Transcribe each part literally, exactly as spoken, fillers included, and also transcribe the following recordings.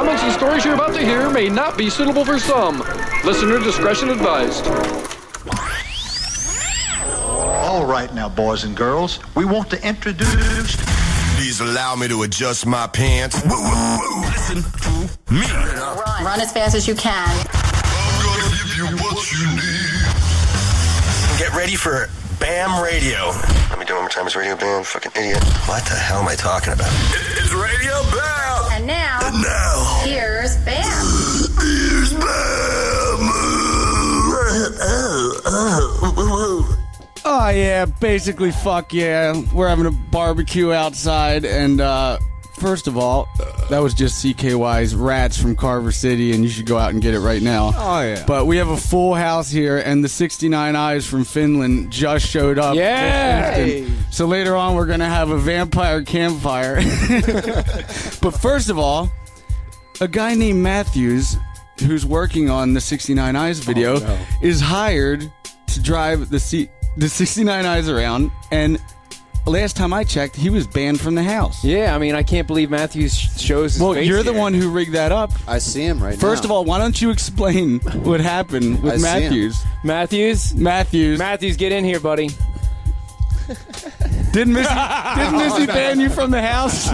comments and stories you're about to hear may not be suitable for some. Listener discretion advised. All right now, boys and girls, we want to introduce... Please allow me to adjust my pants. Woo, woo, woo. Listen to me. Run. Run as fast as you can. I'm gonna give you what you need. Get ready for BAM Radio. Let me do it one more time. It's Radio BAM. Fucking idiot. What the hell am I talking about? It's Radio BAM. And now, and now, here's BAM. Here's BAM. Oh, oh, oh. Oh, yeah, basically, fuck yeah. We're having a barbecue outside, and uh, first of all, that was just C K Y's Rats from Carver City, and you should go out and get it right now. Oh, yeah. But we have a full house here, and the sixty-nine Eyes from Finland just showed up. Yeah! So later on, we're going to have a vampire campfire. But first of all, a guy named Matthews, who's working on the sixty-nine Eyes video, oh, no. is hired to drive the C- the sixty-nine Eyes around, and last time I checked, he was banned from the house. Yeah, I mean, I can't believe Matthews shows his Well, face you're the here. one who rigged that up. I see him right First now. of all, why don't you explain what happened with I see him. Matthews? Matthews? Matthews. Matthews, get in here, buddy. Didn't Missy, didn't Missy ban you from the house?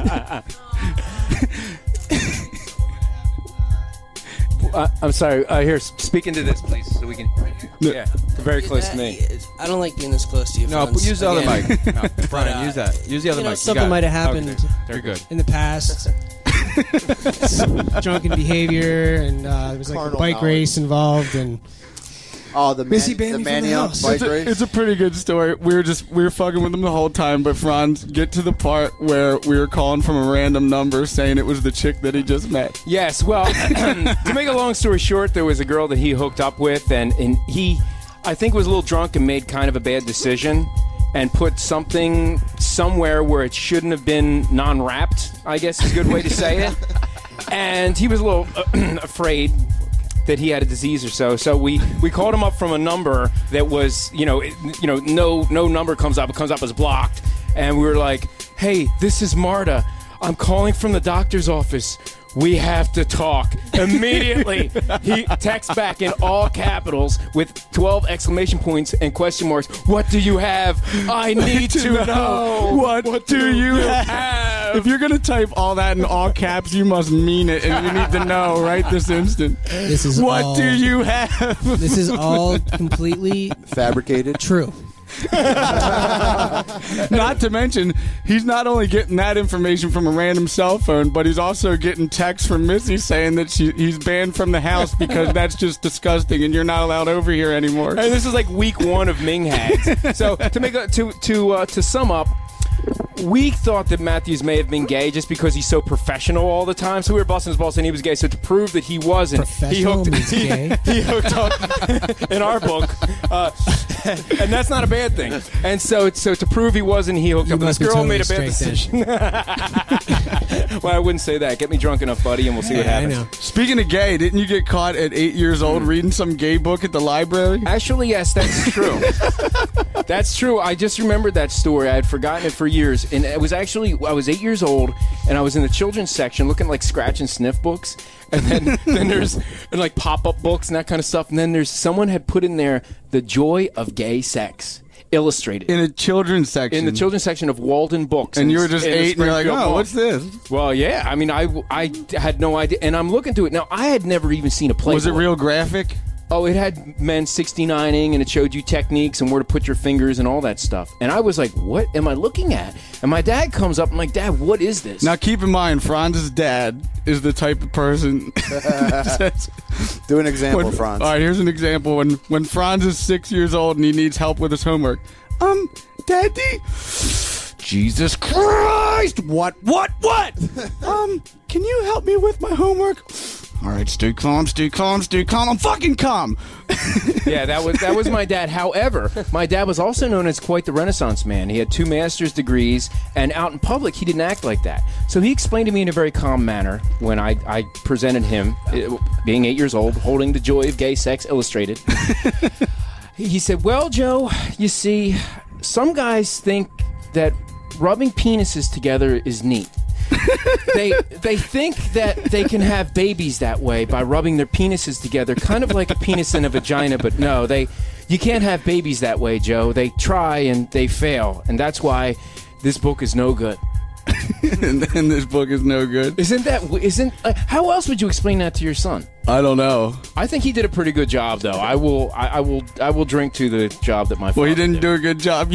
Uh, I'm sorry. Uh, here, speak into this, please, so we can. Yeah, very close to me. I don't like being this close to you. No, Franz. use the other Again. mic. No, Brian, But, uh, use that. Use the other you know, mic. You something got it. might have happened Okay. They're good. in the past. Drunken behavior, and uh, there was like Carnal a bike knowledge. race involved, and Oh, the, man, Missy banned the me from the Manioc house. bike It's a, race? it's a pretty good story. We were just we were fucking with him the whole time, but Franz, get to the part where we were calling from a random number saying it was the chick that he just met. Yes, well, to make a long story short, there was a girl that he hooked up with, and, and he, I think, was a little drunk and made kind of a bad decision and put something somewhere where it shouldn't have been non-wrapped, I guess is a good way to say it. And he was a little uh, afraid that he had a disease or so. So we, we called him up from a number that was, you know, it, you know, no no number comes up. It comes up as blocked. And we were like, hey, this is Marta. I'm calling from the doctor's office. We have to talk. Immediately, he texts back in all capitals with twelve exclamation points and question marks. What do you have? I need to know. What, What do you have? have? If you're going to type all that in all caps, you must mean it, and you need to know right this instant. this is What all, do you have? This is all completely Fabricated. true. Not to mention, he's not only getting that information from a random cell phone, but he's also getting texts from Missy saying that she, he's banned from the house because that's just disgusting and you're not allowed over here anymore. And this is like week one of Ming Hags. So to make a, to to uh, to sum up, we thought that Matthews may have been gay just because he's so professional all the time. So we were busting his balls saying he was gay. So to prove that he wasn't, he Professional hooked means he, gay. he hooked up in our book, uh, and that's not a bad thing. And so so to prove he wasn't, he hooked You up. And this must be girl totally made a bad straight then. decision. Well, I wouldn't say that. Get me drunk enough, buddy, and we'll see what Yeah, I happens. know. Speaking of gay, didn't you get caught at eight years old reading some gay book at the library? Actually, yes, that's true. That's true. I just remembered that story. I had forgotten it for years. And it was actually, I was eight years old, and I was in the children's section looking at, like, scratch and sniff books. And then, then there's, and, like, pop-up books and that kind of stuff. And then there's, someone had put in there, The Joy of Gay Sex, illustrated. In a children's section. In the children's section of Walden Books. And in- you were just in the eight, and you're like, Springfield oh, Mall. what's this? Well, yeah. I mean, I, I had no idea. And I'm looking through it. Now, I had never even seen a Playboy. Was it real graphic? Oh, it had men sixty-nining, and it showed you techniques and where to put your fingers and all that stuff. And I was like, what am I looking at? And my dad comes up, I'm like, Dad, what is this? Now, keep in mind, Franz's dad is the type of person... Do an example, when, Franz. All right, here's an example. When, when Franz is six years old and he needs help with his homework. Um, Daddy... Jesus Christ! What, what, what? um, can you help me with my homework? All right, stay calm, stay calm, stay calm. I'm fucking calm. Yeah, that was that was my dad. However, my dad was also known as quite the Renaissance man. He had two master's degrees, and out in public, he didn't act like that. So he explained to me in a very calm manner when I, I presented him, it, being eight years old, holding The Joy of Gay Sex illustrated. He said, well, Joe, you see, some guys think that rubbing penises together is neat. they they think that they can have babies that way by rubbing their penises together, kind of like a penis and a vagina. But no, they you can't have babies that way, Joe. They try and they fail, and that's why this book is no good. and, and this book is no good. Isn't that? Isn't? Uh, how else would you explain that to your son? I don't know. I think he did a pretty good job, though. I will. I, I will. I will drink to the job that my. Well, he father didn't did. do a good job.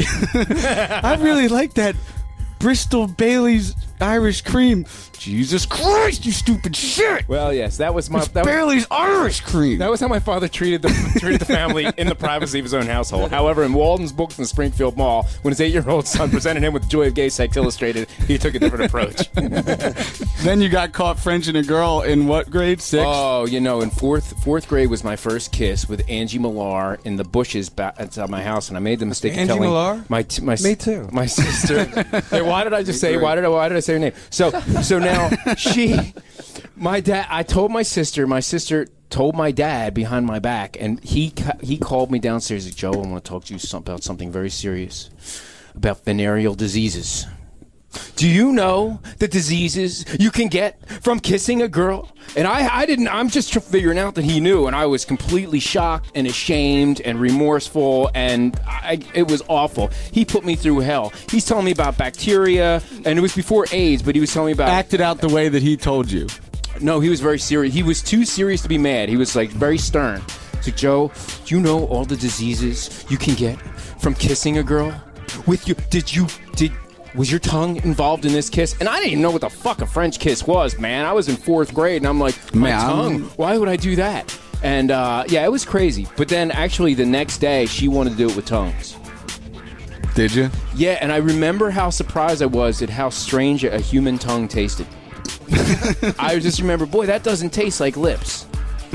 I really like that Bristol Bailey's Irish cream. Jesus Christ, you stupid shit! Well, yes, that was my. It's That was, Bailey's Irish cream. that was how my father treated the treated the family in the privacy of his own household. However, in Walden's Books in the Springfield Mall, when his eight-year-old son presented him with Joy of Gay Sex Illustrated, he took a different approach. Then you got caught Frenching a girl in what grade? Sixth? Oh, you know, in fourth fourth grade was my first kiss with Angie Millar in the bushes back outside my house, and I made the mistake of Angie telling Millar? my t- my Me too. my sister. Hey, why did I just say? Why did I? Why did I say her name? So so now she, my dad. I told my sister. My sister told my dad behind my back, and he ca- he called me downstairs. Like, Joe, I want to talk to you some, about something very serious, about venereal diseases. Do you know the diseases you can get from kissing a girl? And I, I didn't, I'm just figuring out that he knew, and I was completely shocked and ashamed and remorseful, and I, it was awful. He put me through hell. He's telling me about bacteria, and it was before AIDS, but he was telling me about... Acted out the way that he told you. No, he was very serious. He was too serious to be mad. He was like very stern. He's like, Joe, do you know all the diseases you can get from kissing a girl? With you, did you, did... Was your tongue involved in this kiss? And I didn't even know what the fuck a French kiss was, man. I was in fourth grade, and I'm like, my Man, tongue? Why would I do that? And, uh, yeah, it was crazy. But then, actually, the next day, she wanted to do it with tongues. Did you? Yeah, and I remember how surprised I was at how strange a human tongue tasted. I just remember, boy, that doesn't taste like lips.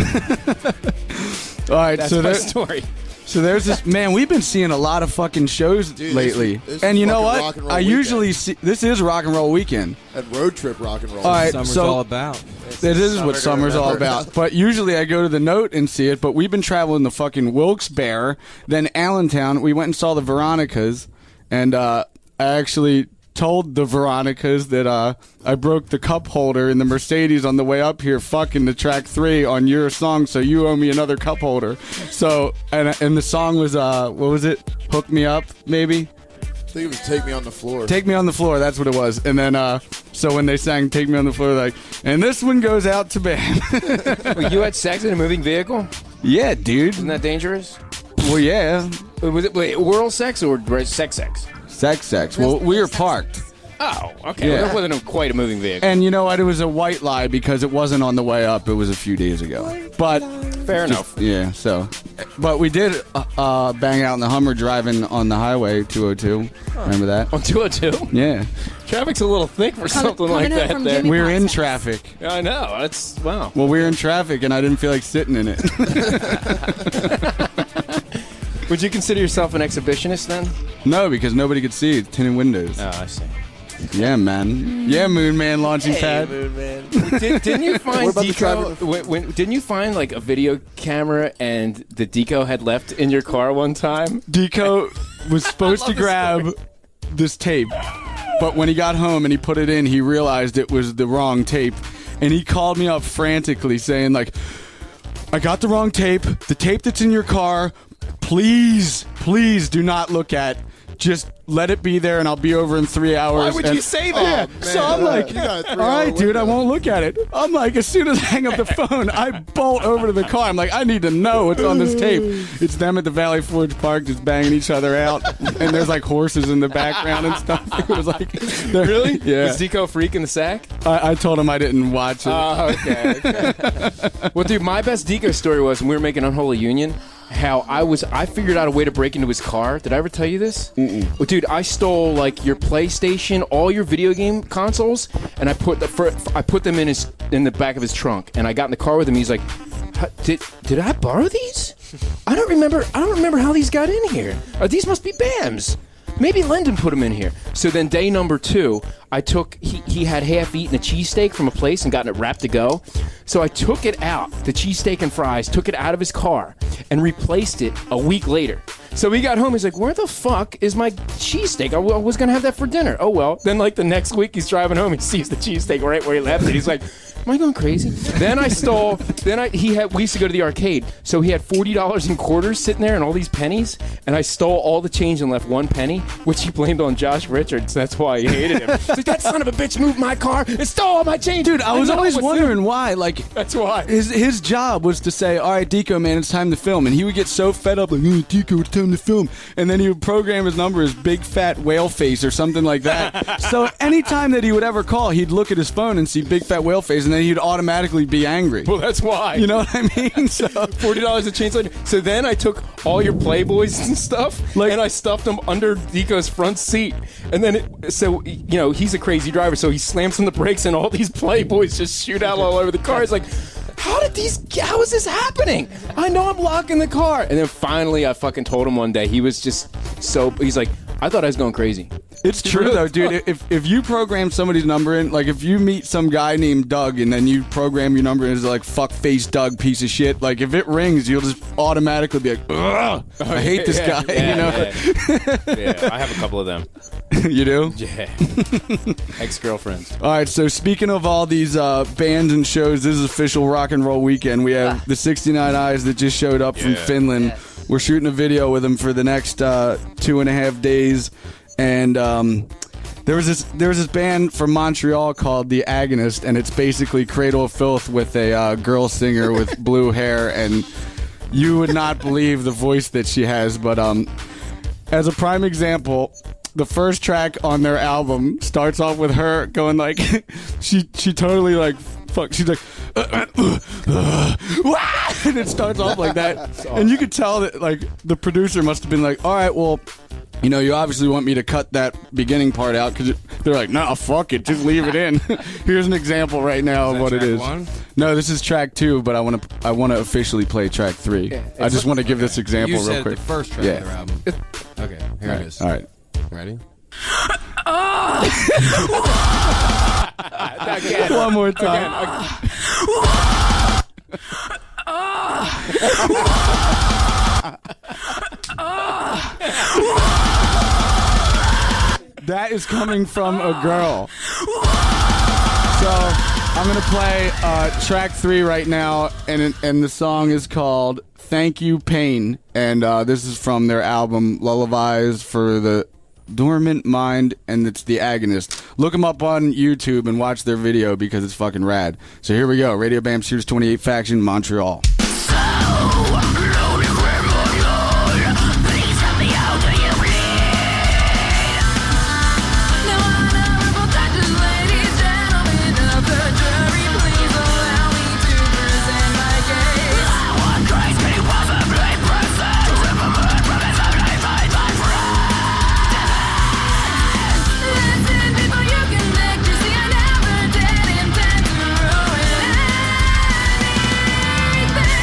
All right, That's so my there, story. so there's this man. We've been seeing a lot of fucking shows Dude, lately, this is- this is and you know fucking what? rock and roll I weekend. usually see this is rock and roll weekend. And road trip rock and roll. All right, Summer's so all about. It is what summer's all about. But usually I go to the Note and see it. But we've been traveling to fucking Wilkes-Barre, then Allentown. We went and saw the Veronicas, and uh, I actually told the Veronicas that uh, I broke the cup holder in the Mercedes on the way up here, fucking to track three on your song. So you owe me another cup holder. So and and the song was uh, what was it? Hook Me Up, maybe. I think it was Take Me on the Floor. Take Me on the Floor, that's what it was. And then, uh, so when they sang Take Me on the Floor, like, and this one goes out to Ben. Wait, you had sex in a moving vehicle? Yeah, dude. Isn't that dangerous? Well, yeah. Wait, was it wait, oral sex or sex sex? Sex, sex. Well, we were parked. Oh, okay. Yeah. Well, that wasn't a, quite a moving vehicle. And you know what? It was a white lie because it wasn't on the way up. It was a few days ago. But Fair enough. yeah, so. But we did uh, uh, bang out in the Hummer driving on the highway two oh two. Remember that? On two oh two? Yeah. Traffic's a little thick for something like coming in that from there. Jimmy We were in Pots. traffic. Yeah, I know. That's, wow. Well, we were in traffic, and I didn't feel like sitting in it. Would you consider yourself an exhibitionist then? No, because nobody could see. It's tinted windows. Oh, I see. Yeah, man. Yeah, Moon Man launching pad. Did, didn't you find What about the Deco? driver? When, when, didn't you find like a video camera and the Deco had left in your car one time? Deco was supposed to love this grab this tape, but when he got home and he put it in, he realized it was the wrong tape, and he called me up frantically saying, like, I got the wrong tape. The tape that's in your car, please, please do not look at. Just let it be there, and I'll be over in three hours. Why would and, you say that? Yeah, so I'm like, You got a all three-hour right, dude, I window. won't look at it. I'm like, as soon as I hang up the phone, I bolt over to the car. I'm like, I need to know what's on this tape. It's them at the Valley Forge Park just banging each other out, and there's like horses in the background and stuff. It was like, Really? Yeah. Was Deco freak in the sack? I, I told him I didn't watch it. Oh, okay. okay. Well, dude, my best Deco story was when we were making Unholy Union. How I was, I figured out a way to break into his car. Did I ever tell you this? Mm-mm. Well, dude, I stole like your PlayStation, all your video game consoles, and I put the fir- I put them in his in the back of his trunk. And I got in the car with him. He's like, "Did did I borrow these? I don't remember. I don't remember how these got in here. Uh, these must be Bam's. Maybe Lyndon put them in here." So then day number two, I took, he, he had half eaten a cheesesteak from a place and gotten it wrapped to go. So I took it out, the cheesesteak and fries, took it out of his car and replaced it a week later. So we got home. He's like, where the fuck is my cheesesteak? I w- I was going to have that for dinner. Oh, well. Then, like, the next week, he's driving home. He sees the cheesesteak right where he left it. He's like, am I going crazy? Then I stole, then I, he had, we used to go to the arcade. So he had forty dollars in quarters sitting there and all these pennies. And I stole all the change and left one penny, which he blamed on Josh Richards. That's why he hated him. He's like, that son of a bitch moved my car and stole all my change. Dude, I was know always what's wondering in- why. Like, That's why. His his job was to say, all right, Deco, man, it's time to film. And he would get so fed up, like, oh, Deco, it's time to film. And then he would program his number as big fat whale face or something like that. So anytime that he would ever call, he'd look at his phone and see big fat whale face, and then he'd automatically be angry. Well, that's why. You know what I mean? So forty dollars a chain later. So then I took all your Playboys and stuff, Like- and I stuffed them under Deco's front seat. And then, it, so, you know, he's a crazy driver, so he slams on the brakes, and all these Playboys just shoot out all over the car. It's like, how did these, how is this happening? I know I'm locking the car. And then finally, I fucking told him one day, he was just so, he's like, I thought I was going crazy. it's true though, dude. If if you program somebody's number in, like if you meet some guy named Doug and then you program your number in as like fuck face Doug piece of shit, like if it rings, you'll just automatically be like, ugh, I hate this Yeah, guy. yeah, you know, yeah. Yeah, I have a couple of them. you do. Yeah. Ex-girlfriends. All right, so speaking of all these uh, bands and shows, this is official rock and roll weekend. We have the sixty-nine Eyes that just showed up from Finland. We're shooting a video with them for the next uh, two and a half days, and um, there was this there was this band from Montreal called The Agonist, and it's basically Cradle of Filth with a uh, girl singer with blue hair, and you would not believe the voice that she has. But um, as a prime example, the first track on their album starts off with her going like, she she totally like, fuck, she's like, uh, uh, uh, uh, wah! And it starts off like that. And you could tell that like the producer must have been like, all right, well, you know, you obviously want me to cut that beginning part out, because they're like, nah, fuck it, just leave it in. Here's an example right now of what it is. One? No, this is track two, but I want to I want to officially play track three. I just want to give this example You real said quick. the first track Yeah. of their album. Okay, here it is. All right. Ready? One more time. That is coming from a girl. So I'm gonna play uh, track three right now, and it- and the song is called "Thank You, Pain," and uh, this is from their album Lullabies for the Dormant Mind, and it's The Agonist. Look them up on YouTube and watch their video because it's fucking rad. So here we go. Radio Bam Series twenty-eight Faction, Montreal. Anything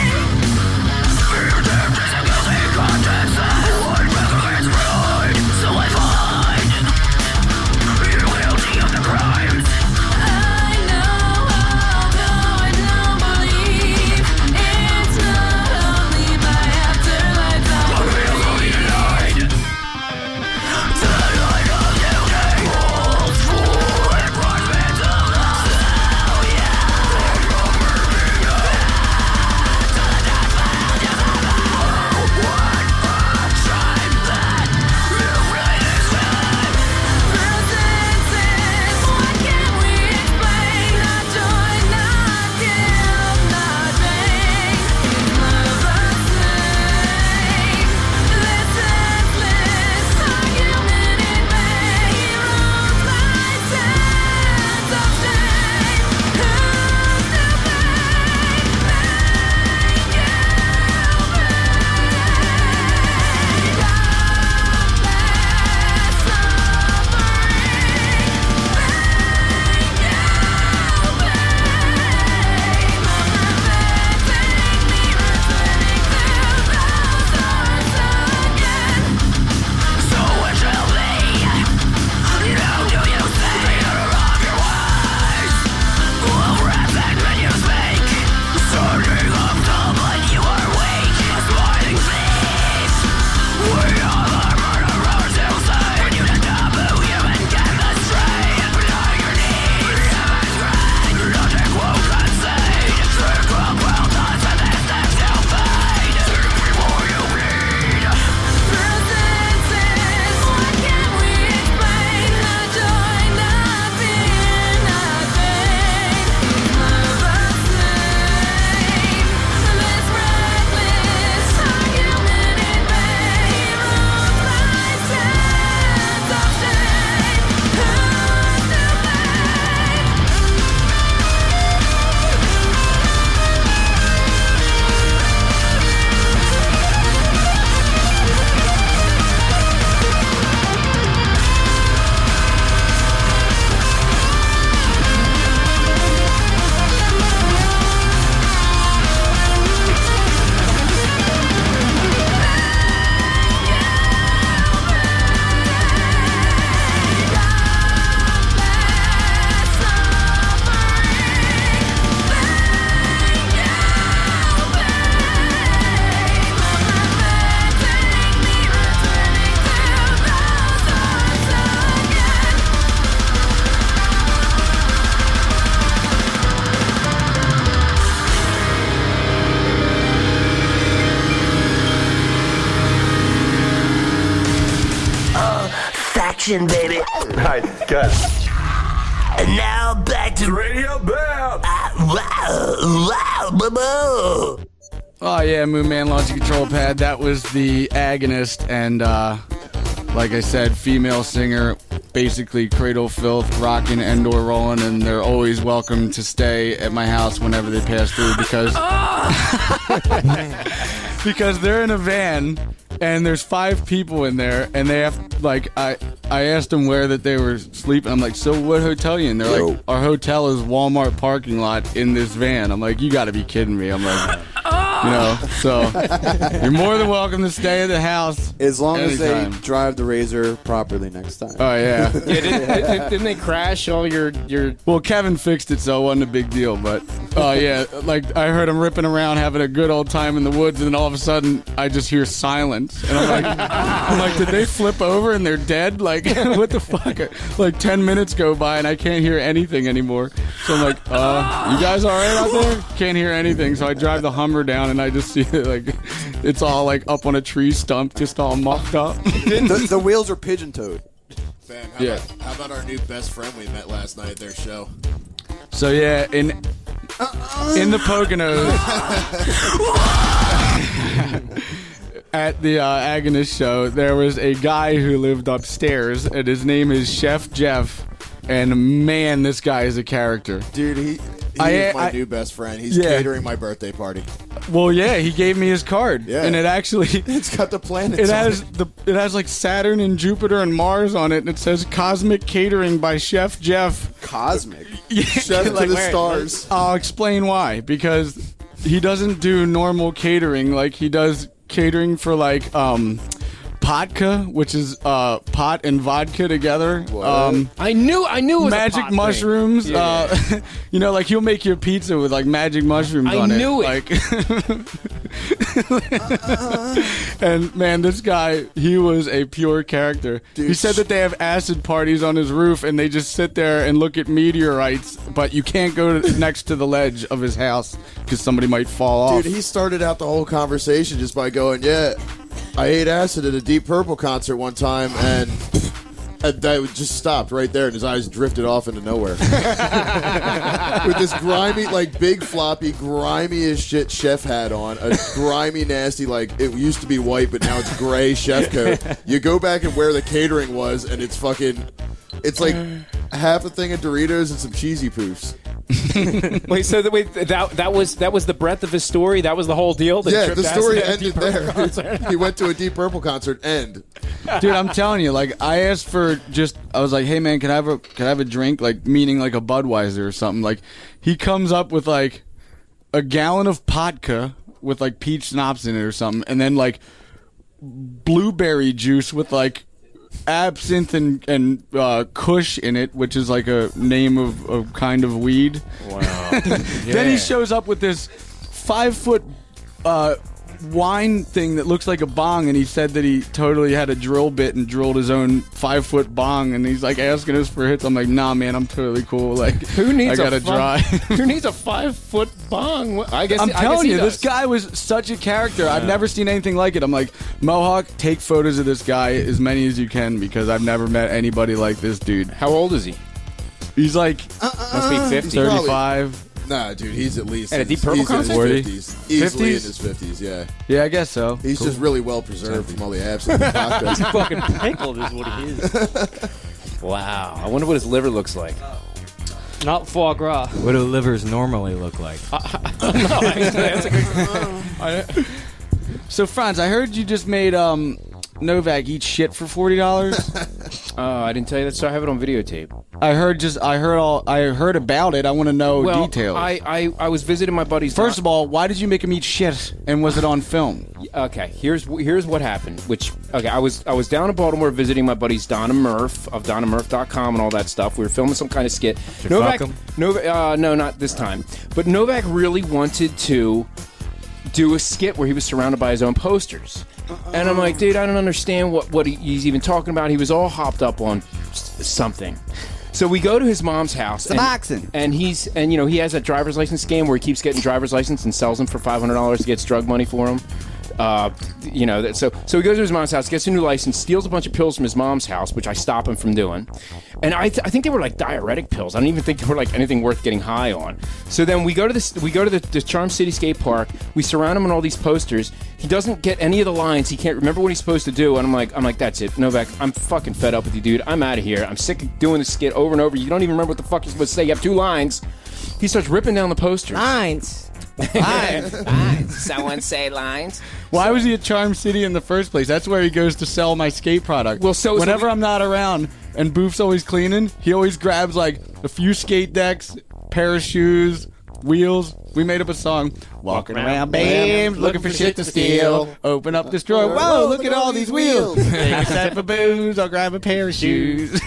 action, baby. All right, good. And now back to Radio Bam. Wow, wow, boo. Oh yeah, Moon Man launching control pad. That was the agonist, and uh, like I said, female singer, basically cradle filth, rocking, and/or rolling, and they're always welcome to stay at my house whenever they pass through because because they're in a van. And there's five people in there, and they have, like, I I asked them where that they were sleeping. I'm like, so what hotel you in? They're Yo. like, our hotel is Walmart parking lot in this van. I'm like, you got to be kidding me. I'm like, you know, so you're more than welcome to stay at the house. As long anytime. as they drive the Razor properly next time. Oh, yeah. Yeah, did, did, didn't they crash all your your? Well, Kevin fixed it, so it wasn't a big deal. But, oh, uh, yeah, like, I heard him ripping around, having a good old time in the woods, and then all of a sudden, I just hear silence. And I'm like, I'm like, did they flip over and they're dead? Like, what the fuck? Like, ten minutes go by, and I can't hear anything anymore. So I'm like, uh, you guys all right out there? Can't hear anything. So I drive the Hummer down, and I just see it, like, it's all, like, up on a tree stump, just all mucked up. the, the wheels are pigeon-toed. Bam, how, Yeah. about, how about our new best friend we met last night at their show? So, yeah, in, in the Poconos... At the uh, Agonist show, there was a guy who lived upstairs, and his name is Chef Jeff. And man, this guy is a character, dude. He, he I, is my I, new best friend. He's yeah. catering my birthday party. Well, yeah, he gave me his card, yeah. and it actually it's got the planets. It on has it. the it has like Saturn and Jupiter and Mars on it, and it says Cosmic Catering by Chef Jeff. Cosmic, yeah, Chef like, to the stars. I'll explain why. Because he doesn't do normal catering like he does. Catering for like um Podka, which is uh pot and vodka together. Um I knew I knew it was magic a pot mushrooms. thing. Uh Yeah. You know, like he'll make you a pizza with like magic mushrooms I on it. knew it. Like and man, this guy, he was a pure character. Dude, he said that they have acid parties on his roof and they just sit there and look at meteorites, but you can't go to, next to the ledge of his house because somebody might fall off. Dude, he started out the whole conversation just by going, "Yeah, I ate acid at a Deep Purple concert one time," and, and that just stopped right there, and his eyes drifted off into nowhere. With this grimy, like big floppy, grimy as shit chef hat on, a grimy, nasty, like it used to be white, but now it's gray chef coat. You go back and where the catering was, and it's fucking, it's like half a thing of Doritos and some cheesy poofs. Wait, so the, wait, that that was that was the breadth of his story. That was the whole deal. The Yeah, trip the to story acid at ended Deep Purple concert? there. He went to a Deep Purple concert. End. Dude, I'm telling you, like I asked for just, I was like, hey man, can I have a can I have a drink, like meaning like a Budweiser or something. Like he comes up with like a gallon of Podka with like peach schnapps in it or something, and then like blueberry juice with like absinthe and, and uh, Kush in it, which is like a name of a kind of weed. Wow. Then he shows up with this five foot uh, wine thing that looks like a bong, and he said that he totally had a drill bit and drilled his own five foot bong, and he's like asking us for hits. I'm like, nah, man, I'm totally cool. Like, Who needs I gotta a fi- dry. Who needs a five foot bong? I guess I'm I guess telling he you, does. this guy was such a character. I've never seen anything like it. I'm like, Mohawk, take photos of this guy, as many as you can, because I've never met anybody like this dude. How old is he? He's like Must be fifty. thirty-five. Nah, dude, he's at least At a in Deep his- Purple he's in his concert? fifties. Easily in fifties? his fifties, yeah. Yeah, I guess so. He's Cool. just really well preserved from all the absinthe and vodka. Fucking pickled is what he is. Wow. I wonder what his liver looks like. Not foie gras. What do livers normally look like? No, actually, that's a good. So, Franz, I heard you just made um, Novak eat shit for forty dollars. Uh, I didn't tell you that, so I have it on videotape. I heard just I heard all I heard about it. I want to know Well, details. I, I, I was visiting my buddy's. First of all, why did you make him eat shit, and was it on film? Okay, here's here's what happened. Which okay, I was I was down in Baltimore visiting my buddies Donna Murph of Donna Murph dot com and all that stuff. We were filming some kind of skit. you Novak, fuck him? Novak, uh, no, not this time. But Novak really wanted to do a skit where he was surrounded by his own posters. And I'm like, dude, I don't understand what, what he, he's even talking about. He was all hopped up on s- something. So we go to his mom's house. And, Suboxone. and he's, and you know, he has that driver's license scam where he keeps getting driver's license and sells them for five hundred dollars, gets drug money for them. Uh, you know, that, so so he goes to his mom's house, gets a new license, steals a bunch of pills from his mom's house, which I stop him from doing. And I, th- I think they were like diuretic pills. I don't even think they were like anything worth getting high on. So then we go to this, we go to the, the Charm City skate park. We surround him on all these posters. He doesn't get any of the lines. He can't remember what he's supposed to do. And I'm like, I'm like, that's it, Novak. I'm fucking fed up with you, dude. I'm out of here. I'm sick of doing this skit over and over. You don't even remember what the fuck you're supposed to say. You have two lines. He starts ripping down the posters. Lines. Lines. Lines. Someone say lines. Why was he at Charm City in the first place? That's where he goes to sell my skate product. Well, so whenever so we, I'm not around and Boof's always cleaning, he always grabs like a few skate decks, pair of shoes, wheels. We made up a song. Walking around Bams, looking for shit to steal. Open up this drawer. Whoa, look at all these wheels. Take a set of booze. I'll grab a pair of shoes.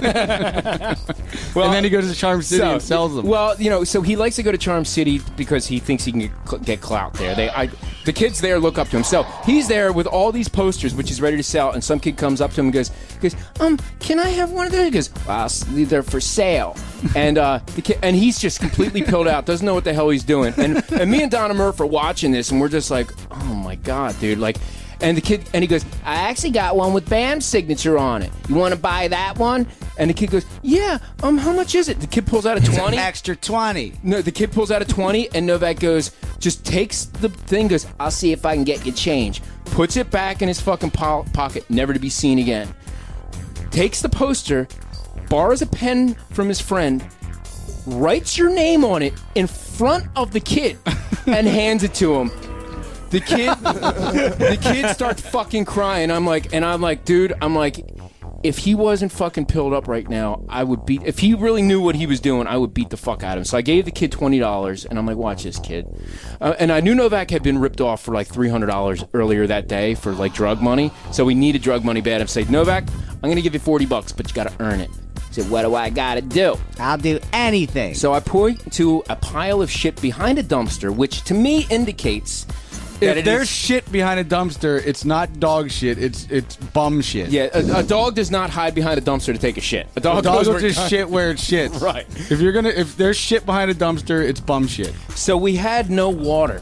Well, and then he goes to Charm City so, and sells them. Well, you know, so he likes to go to Charm City because he thinks he can get, cl- get clout there. They, I, the kids there look up to him. So he's there with all these posters, which he's ready to sell, and some kid comes up to him and goes, goes um, can I have one of those? He goes, well, they're for sale. and uh, the kid, and he's just completely pilled out, doesn't know what the hell he's doing. And and me and Donna Murph are watching this, and we're just like, oh my god, dude, like. And the kid, and he goes, I actually got one with Bam's signature on it. You want to buy that one? And the kid goes, yeah, um, how much is it? The kid pulls out a twenty. Extra twenty. No, the kid pulls out a twenty, and Novak goes, just takes the thing, goes, I'll see if I can get you change. Puts it back in his fucking po- pocket, never to be seen again. Takes the poster, borrows a pen from his friend, writes your name on it in front of the kid, and hands it to him. The kid, the kid starts fucking crying. I'm like, and I'm like, dude, I'm like, if he wasn't fucking pilled up right now, I would beat. If he really knew what he was doing, I would beat the fuck out of him. So I gave the kid twenty dollars, and I'm like, watch this kid. Uh, and I knew Novak had been ripped off for like three hundred dollars earlier that day for like drug money. So we needed drug money bad. I said, Novak, I'm gonna give you forty bucks, but you gotta earn it. He said, what do I gotta do? I'll do anything. So I point to a pile of shit behind a dumpster, which to me indicates. If there's shit behind a dumpster, it's not dog shit. It's it's bum shit. Yeah, a, a dog does not hide behind a dumpster to take a shit. A dog, a dog goes will where just it shit where it shits. Right. If you're gonna, if there's shit behind a dumpster, it's bum shit. So we had no water,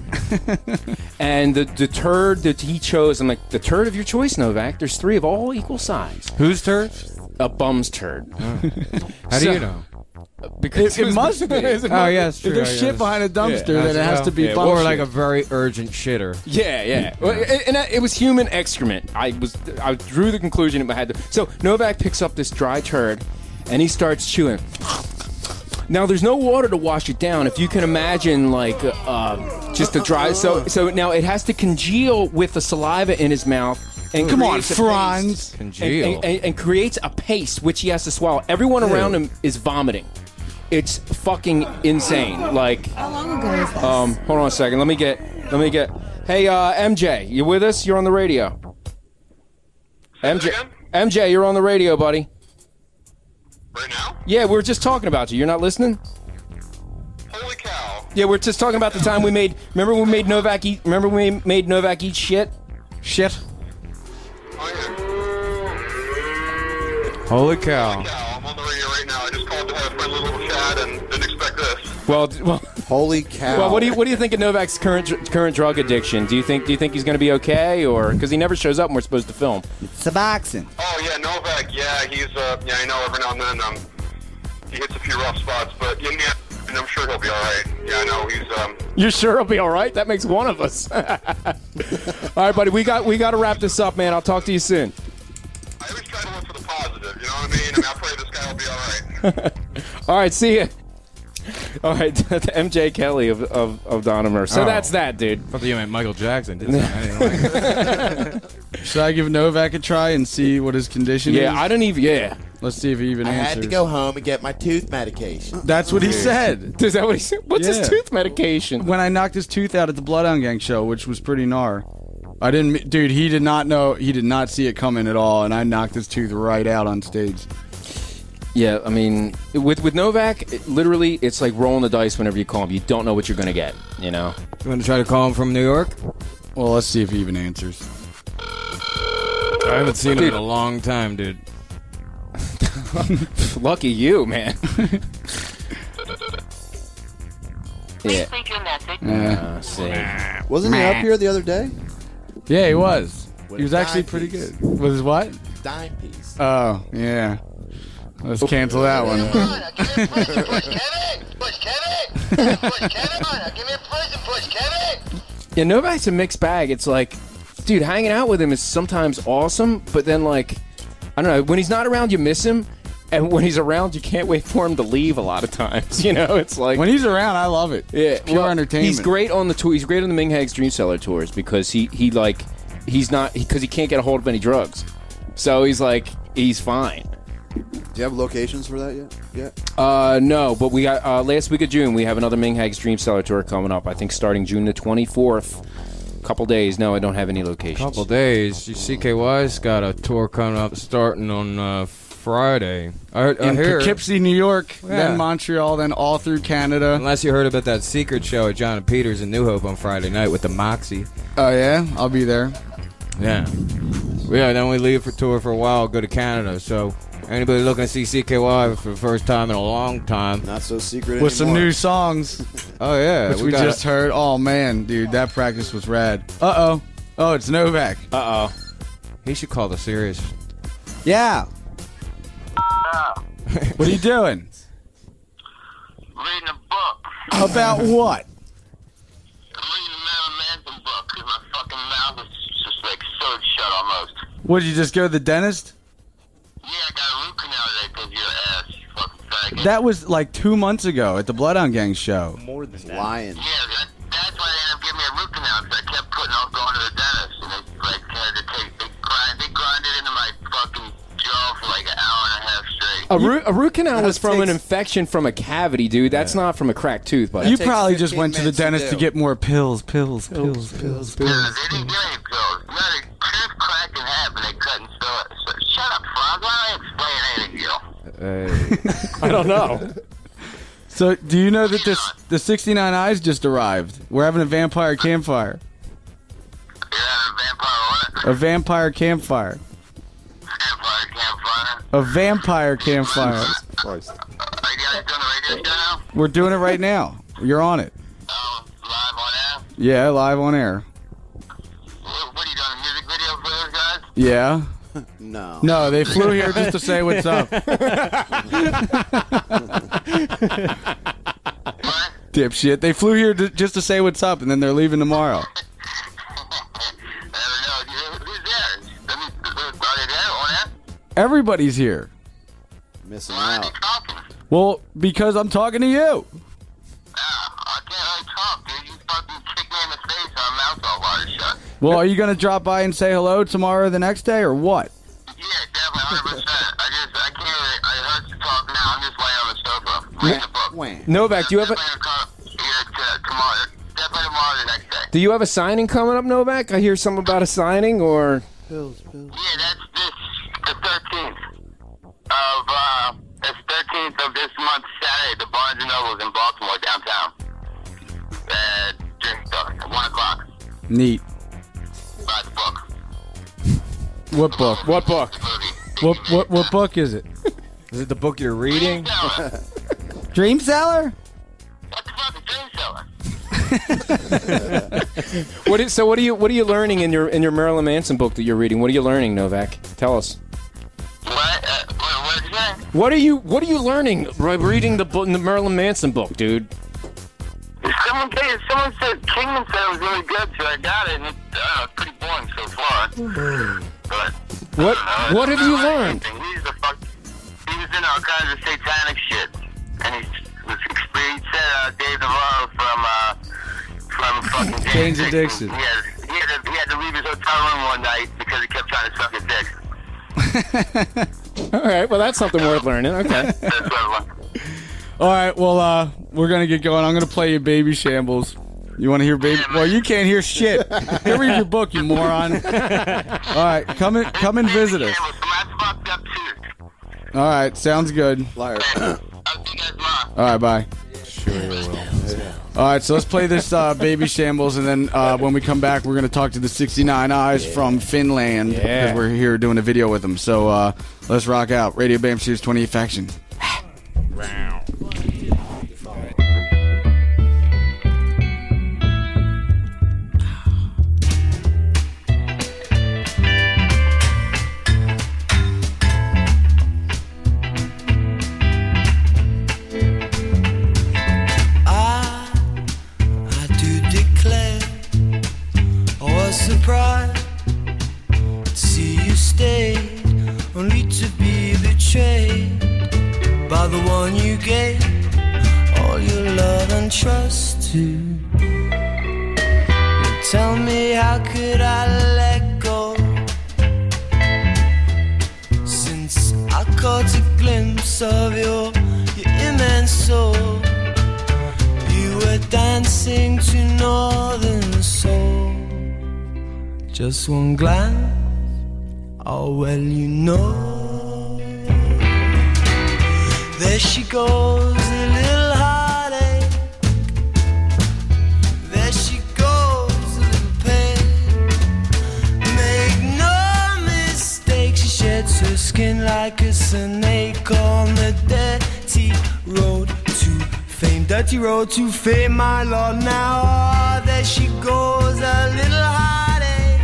and the the turd that he chose, I'm like, the turd of your choice, Novak. There's three of all equal size. Whose turd? A bum's turd. Oh. How do So- you know? Because it, it must be. Oh, yeah, it's true. If there's I shit guess. behind a dumpster, Yeah, then it has well, to be yeah, bum or shit. like a very urgent shitter. Yeah, yeah. Well, and and it was human excrement. I was, I drew the conclusion it had to. So Novak picks up this dry turd, and he starts chewing. Now there's no water to wash it down. If you can imagine, like, uh, just a dry. So, so now it has to congeal with the saliva in his mouth. And Come on, creates a Franz. paste. Congeal. And, and, and creates a paste which he has to swallow. Everyone around him is vomiting. It's fucking insane. Like, How long ago is this? um, hold on a second. Let me get. Let me get. Hey, uh, M J, you with us? You're on the radio. M J, M J, you're on the radio, buddy. Right now? Yeah, we were just talking about you. You're not listening? Holy cow. Yeah, we're just talking about the time we made. Remember we made Novak eat. Remember we made Novak eat shit. Shit. Holy cow. Holy cow. I'm on the radio right now. I just called to have a friendly little chat and didn't expect this. Well, d- well. Holy cow. Well, what do you what do you think of Novak's current dr- current drug addiction? Do you think do you think he's going to be okay, or because he never shows up when we're supposed to film? Suboxone. Oh, yeah, Novak. Yeah, he's, uh, yeah, I know every now and then um, he hits a few rough spots, but yeah, yeah, and I'm sure he'll be all right. Yeah, I know he's, um, You're sure he'll be all right? That makes one of us. All right, buddy. We got we got to wrap this up, man. I'll talk to you soon. I always try to look for the positive, you know what I mean? I mean, I pray this guy will be all right. All right, see ya. All right, the M J Kelly of of, of Donimer. So Oh. that's that, dude. I thought you meant Michael Jackson. Didn't I? I didn't like it. Should I give Novak a try and see what his condition is? Yeah, I don't even. Yeah, Let's see if he even I answers. had to go home and get my tooth medication. That's what he said. is that what he said? What's his Yeah. tooth medication? When I knocked his tooth out at the Bloodhound Gang show, which was pretty gnar. I didn't, dude. He did not know. He did not see it coming at all, and I knocked his tooth right out on stage. Yeah, I mean, with with Novak, it, literally, it's like rolling the dice whenever you call him. You don't know what you're gonna get. You know. You want to try to call him from New York? Well, let's see if he even answers. I haven't seen him in a long time, dude. Lucky you, man. yeah. Leave your message. Yeah. Uh, see. Wasn't he up here the other day? Yeah, he was. With He was a actually dime pretty piece. good. With his what? Dime piece. Oh, yeah. Let's cancel that one. Yeah, Novak's a mixed bag. It's like, dude, hanging out with him is sometimes awesome, but then, like, I don't know, when he's not around, you miss him, and when he's around, you can't wait for him to leave a lot of times. You know, it's like... When he's around, I love it. Yeah, Pure well, entertainment. He's great on the tour. He's great on the Ming Hags Dream Cellar tours because he, he like, he's not, because he, he can't get a hold of any drugs. So he's like, he's fine. Do you have locations for that yet? Yet? Uh, no, but we got uh, last week of June. We have another Ming Hags Dream Cellar tour coming up. I think starting June the twenty-fourth. Couple days. No, I don't have any locations. Couple days. C K Y's got a tour coming up starting on uh, Friday. I, heard, I In hear, Poughkeepsie, New York, Yeah. then Montreal, then all through Canada. Unless you heard about that secret show at John and Peters in New Hope on Friday night with the Moxie. Oh, yeah? I'll be there. Yeah. Yeah, then we leave for tour for a while, go to Canada. So anybody looking to see C K Y for the first time in a long time. Not so secret With some anymore. new songs. Oh, yeah. Which we, got just heard. Oh, man, dude, that practice was rad. Uh-oh. Oh, it's Novak. Uh-oh. He should call the Sirius. Yeah. What are you doing? Reading a book. About what? I'm reading the Marilyn Manson book because my fucking mouth is just like sewed shut almost. What, did you just go to the dentist? Yeah, I got a root canal today because of your ass, you fucking faggot. That was like two months ago at the Bloodhound Gang show. More than that. Lying. Yeah, that, that's why they ended up giving me a root canal because I kept putting off going to the dentist. And they like had to take, they grind, they grinded into my fucking jaw for like an hour and a half straight. A root, a root canal was That from an takes- infection from a cavity, dude. That's not from a cracked tooth, buddy. You takes probably just fifteen went to the minutes to dentist to do. get more pills, pills, pills, pills, Yeah, pills. they didn't give me pills. No, the tooth cracked in half and they couldn't fill it. So, shut up, Franz. Why don't I explain anything to you? Hey. I don't know. So, do you know that this the sixty-nine Eyes just arrived? We're having a vampire campfire. Yeah, vampire what? A vampire campfire. Vampire campfire. A vampire campfire. Christ. Are you guys doing a radio show now? We're doing it right now. You're on it. Oh, live on air? Yeah, live on air. What, what are you doing, a music video for those guys? Yeah. No. No, they flew here just to say what's up. What? Dipshit. They flew here to, just to say what's up, and then they're leaving tomorrow. I don't know. Who's there? Let me, are they there on air? Everybody's here. Missing Why are they out. talking? Well, because I'm talking to you. Ah, I can't really talk, dude. You fucking kicked me in the face and my mouth's all wired shut. Well, are you going to drop by and say hello tomorrow or the next day, or what? Yeah, definitely, one hundred percent. I just, I can't really, I hurt to talk now. I'm just laying on the sofa, reading a book. Wham. Novak, do you have a Definitely gonna come here to- tomorrow. Definitely tomorrow or the next day. do you have a signing coming up, Novak? I hear something about a signing, or Pills, pills. Yeah, that's this, the thirteenth of, uh, that's thirteenth of this month, Saturday, the Barnes and Nobles in Baltimore, downtown. At, just, uh, one o'clock. Neat. Buy the book. What book? what book? The movie. What what what book is it? Is it the book you're reading? Dream Seller. Dream Seller? What the fuck is Dream Seller? What is so? What are you what are you learning in your in your Marilyn Manson book that you're reading? What are you learning, Novak? Tell us. What? Uh, what, what did you say? What are you What are you learning by reading the book, the Marilyn Manson book, dude? Someone, said, someone said Kingman said it was really good, so I got it, and it's uh, pretty boring so far. But What I don't know, What have I you don't know learned? anything. He's the fuck. He was in all kinds of satanic shit, and he was he said uh, Dave Navarro from uh, from fucking Jane's Jane's Addiction. He had, he, had to, he had to leave his hotel room one night because he kept trying to suck his dick. All right, well that's something worth learning. Okay. That's what I learned. All right, well, uh, we're going to get going. I'm going to play you Baby Shambles. You want to hear Baby? Well, you can't hear shit. Here, read your book, you moron. All right, come in, come and visit us. Cameron, so that's fucked up too. All right, sounds good. Liar. I'll see you guys tomorrow. All right, bye. Sure you will. All right, so let's play this uh, Baby Shambles, and then uh, when we come back, we're going to talk to the sixty-nine Eyes from Finland, because Yeah. we're here doing a video with them. So uh, let's rock out. Radio Bam Series twenty-eight Faction. too. Tell me, how could I let go? Since I caught a glimpse of your, your immense soul, you were dancing to Northern Soul. Just one glance, oh well you know. There she goes, a little heartache. There she goes, a little pain. Make no mistake, she sheds her skin like a snake on the dirty road to fame. Dirty road to fame, my lord. Now, oh, there she goes, a little heartache.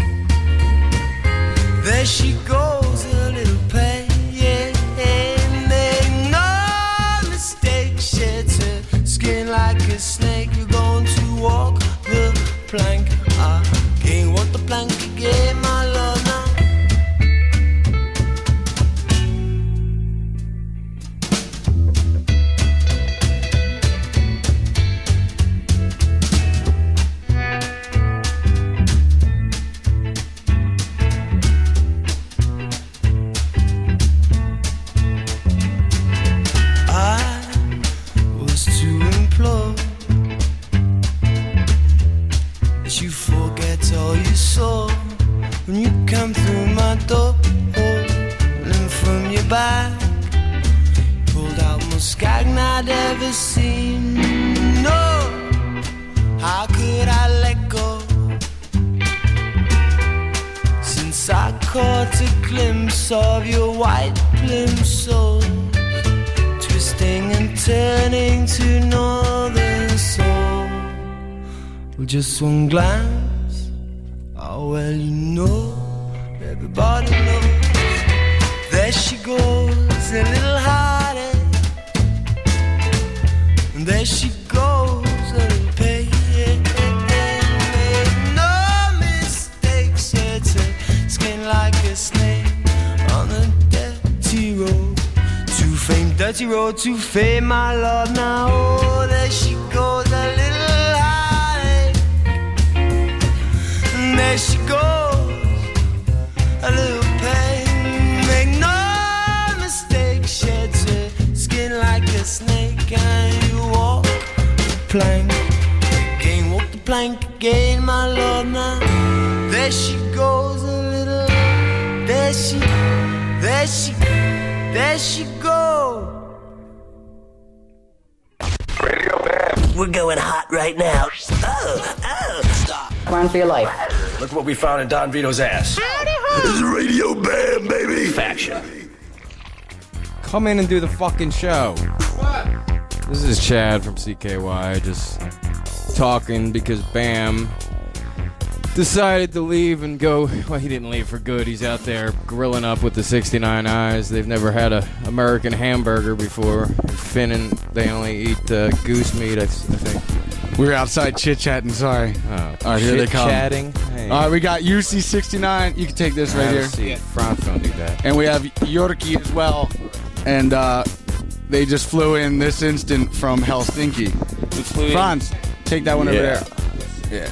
There she goes, a little pain. Yeah, make no mistake, sheds her skin like a snake. You're going to walk the plank again, walk the plank again, my lord. Now. When you come through my door, and from your back, pulled out most skag I'd ever seen. No, how could I let go? Since I caught a glimpse of your white plimsoll, twisting and turning to Northern Soul. With just one glance, oh well you know, everybody knows. There she goes, a little heartache. And there she goes, a little pain. Make no mistake, sheds her skin like a snake on the dirty road to fame. Dirty road to fame, my lord. Now, oh, there she goes, a little heartache. And there she goes, a little pain. Make no mistake, sheds her skin like a snake. And you walk the plank again, walk the plank again, my lord. Now there she goes, a little. There she, there she, there she goes. We're going hot right now. Oh, oh. Stop. Run for your life. Look what we found in Don Vito's ass. This is Radio Bam, baby. Faction. Come in and do the fucking show. What? This is Chad from C K Y, just talking because Bam decided to leave and go. Well, he didn't leave for good. He's out there grilling up with the sixty-nine eyes. They've never had a American hamburger before. In Finnan, they only eat uh, goose meat, I, I think. We were outside chit-chatting, sorry. Oh, All right, here they come. Chit-chatting? Hey. All right, we got U C sixty-nine. You can take this right here. See, France don't do that. And we have Yorki as well. And uh, they just flew in this instant from Helsinki. Franz, take that one Yeah. over there.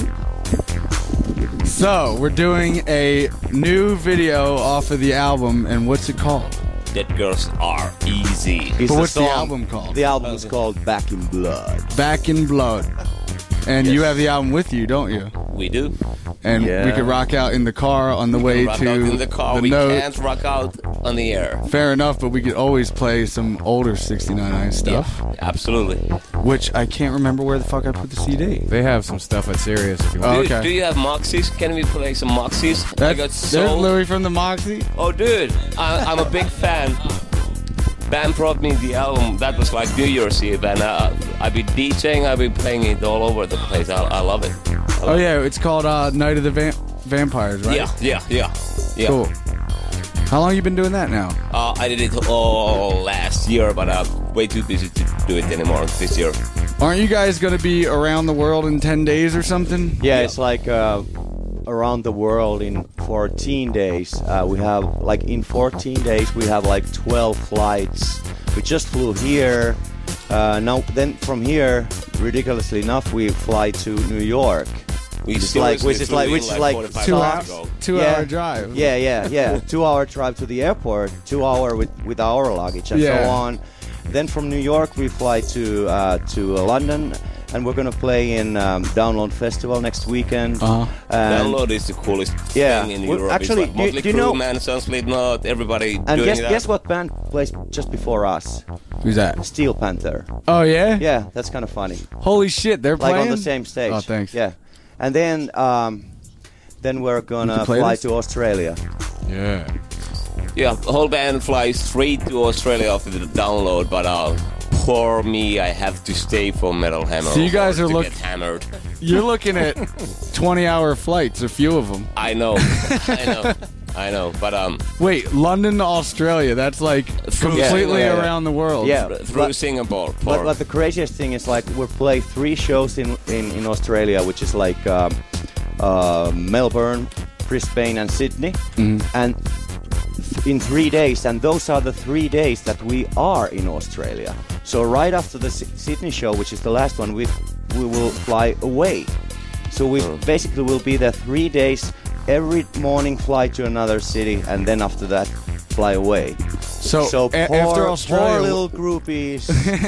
Yeah. So, we're doing a new video off of the album, and what's it called? Dead Girls Are Easy. But what's the album called? The album is called Back in Blood. Back in Blood. And you have the album with you, don't you? We do. And Yeah. we could rock out in the car on the way rock to out in the car. the we note. can't rock out on the air. Fair enough, but we could always play some older sixty-nine Eyes stuff. Yeah, absolutely. Which I can't remember where the fuck I put the C D. They have some stuff at Sirius if you Do, want. you- do you have Moxies? Can we play some Moxies? I got There's so. Louis from the Moxie. Oh, dude, I, I'm a big fan. Bam brought me the album. That was like New Year's Eve, and uh, I've been DJing. I've been playing it all over the place. I, I love it. I love Oh yeah, it's called uh, Night of the Va- Vampires, right? Yeah, yeah, yeah, yeah. Cool. How long you been doing that now? Uh, I did it all last year, but I'm way too busy to do it anymore this year. Aren't you guys going to be around the world in ten days or something? Yeah, it's like uh, around the world in fourteen days. Uh, we have, like, in fourteen days, we have like twelve flights. We just flew here. Uh, now, then from here, ridiculously enough, we fly to New York. We which is like, which is like, which is like Two hours, two yeah, hour drive. Yeah, yeah, yeah. two hour drive to the airport, two hour with, with our luggage and Yeah. so on. Then from New York we fly to uh, to uh, London, and we're gonna play in um, Download Festival next weekend. Uh-huh. And- Download is the coolest Yeah. thing in Well, Europe. actually, it's like do you- Motley do you Crue, know- Manson, Slipknot, everybody And doing guess that. guess what band plays just before us? Who's that? Steel Panther. Oh yeah. Yeah, that's kind of funny. Holy shit, they're Like playing on the same stage. Oh, thanks. Yeah, and then um, then we're gonna can play fly this? to Australia. Yeah. Yeah, the whole band flies straight to Australia after the download, but uh, poor me, I have to stay for Metal Hammer. So you guys to are look- get hammered. You're looking at twenty hour flights, a few of them. I know, I know, I know, but um, Wait, London to Australia, that's like Through- completely yeah, yeah. around the world. Yeah, through through but- Singapore. But, Poor. but the craziest thing is like we play three shows in in, in Australia, which is like um, uh, Melbourne, Brisbane, and Sydney, and th- in three days. And those are the three days that we are in Australia. So right after the S- Sydney show, which is the last one, we we will fly away. So we basically will be there three days. Every morning, fly to another city, and then after that, fly away. So, so a- poor, after Australia, poor little groupies.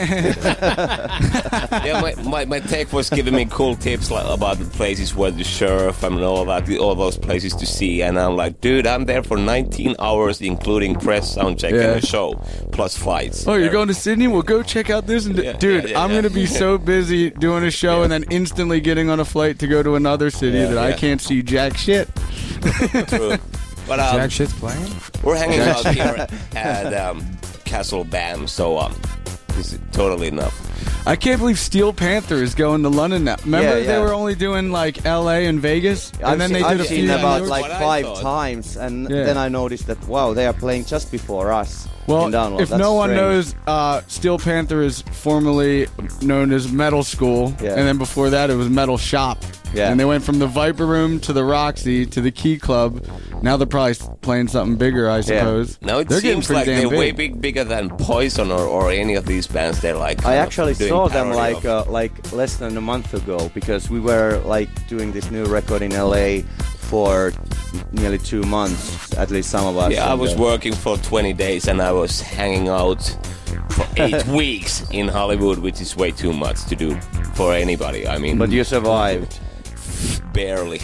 Yeah, my, my, my tech was giving me cool tips like about the places where to surf and all that, all those places to see. And I'm like, dude, I'm there for nineteen hours, including press, sound check, Yeah. and a show, plus flights. Oh, you're going to Sydney? Well, go check out this. And d- Yeah, Dude, yeah, yeah, I'm yeah. going to be so busy doing a show and then instantly getting on a flight to go to another city Yeah, that I yeah. can't see jack shit. True. But um, Jack shit's playing? we're hanging Jack out here at um, Castle Bam, so um, this is totally enough. I can't believe Steel Panther is going to London now. Remember, Yeah, they yeah. were only doing like L A and Vegas, and I've then seen, they did I've a few seen in New about York? like What I five thought. times, and Yeah. then I noticed that wow, they are playing just before us. Well, in Download. if That's no one strange. knows, uh, Steel Panther is formerly known as Metal School, Yeah. and then before that it was Metal Shop. Yeah. And they went from the Viper Room to the Roxy to the Key Club. Now they're probably playing something bigger, I suppose. Now it they're getting seems pretty like damn they're way big. big, bigger than Poison or, or any of these bands. They're like I kind of actually doing saw them parody like of- uh, like less than a month ago because we were like doing this new record in L A for nearly two months, at least some of us. Yeah, I and, was uh, working for twenty days and I was hanging out for eight weeks in Hollywood, which is way too much to do for anybody. I mean, But you survived. barely.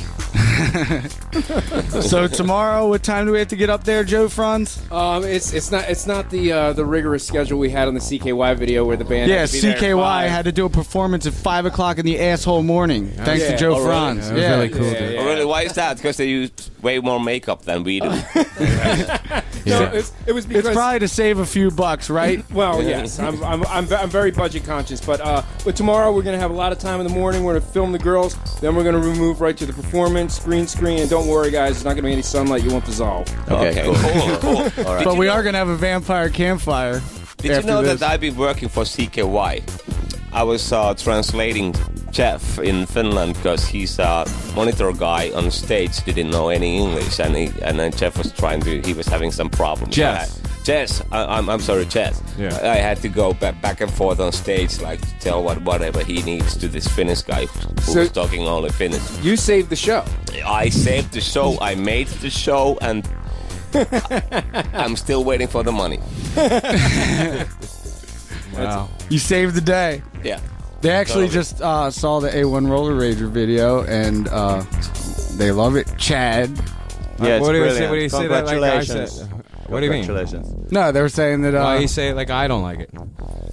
So tomorrow, what time do we have to get up there, Joe Franz? Um, it's it's not it's not the uh, the rigorous schedule we had on the C K Y video where the band. Yeah, had to be there at C K Y five. had to do a performance at five o'clock in the asshole morning, thanks Yeah. to Joe Oh, really? Franz. That was yeah. really cool, Yeah, dude. yeah. Oh, really? Why is that? Because they use way more makeup than we do. No, it's, it was because It's probably to save a few bucks, right? Well, yes, I'm, I'm, I'm, ve- I'm very budget conscious, but uh, but tomorrow we're gonna have a lot of time in the morning. We're gonna film the girls, then we're gonna move right to the performance, green screen, and don't worry, guys, there's not gonna be any sunlight. You won't dissolve. Okay, cool. cool. All right. But we are going to have a vampire campfire. Did after you know this. that I've been working for C K Y? I was uh, translating Jeff in Finland because he's a monitor guy on stage, didn't know any English, and he, and then Jeff was trying to, he was having some problems. Jess. I- Jess, I, I'm, I'm sorry, Jess. Yeah. I had to go back, back and forth on stage, like to tell what whatever he needs to this Finnish guy who's So- talking only Finnish. You saved the show. I saved the show, I made the show, and I'm still waiting for the money. Wow. You saved the day. Yeah. They actually Totally. just uh, saw the A one Roller Rager video, and uh, they love it. Chad. Yeah, it's what do you brilliant. say? What do you say that like I Congratulations. said? What do you mean? Congratulations. No, they were saying that. Why Uh, you say it like I don't like it?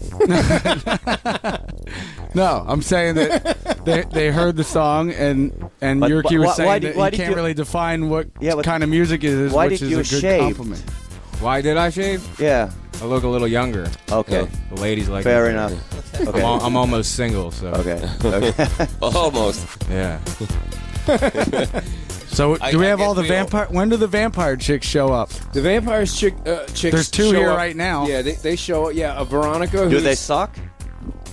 no, I'm saying that they they heard the song, and and But Yurki wh- was why- saying why did- that why he did can't you- really define what Yeah, but kind of music it is, why which did is you a good shave? compliment. Why did I shave? Yeah. I look a little younger. Okay. So the ladies like Fair me. enough. I'm, Okay. al- I'm almost single, so Okay. Okay. Almost. yeah. So I- do we I have all guess the we all- vampire? When do the vampire chicks show up? The vampires chick uh, chicks. There's two show here up- right now. Yeah, they, they show. Yeah, uh, Veronica. Do who's- they suck?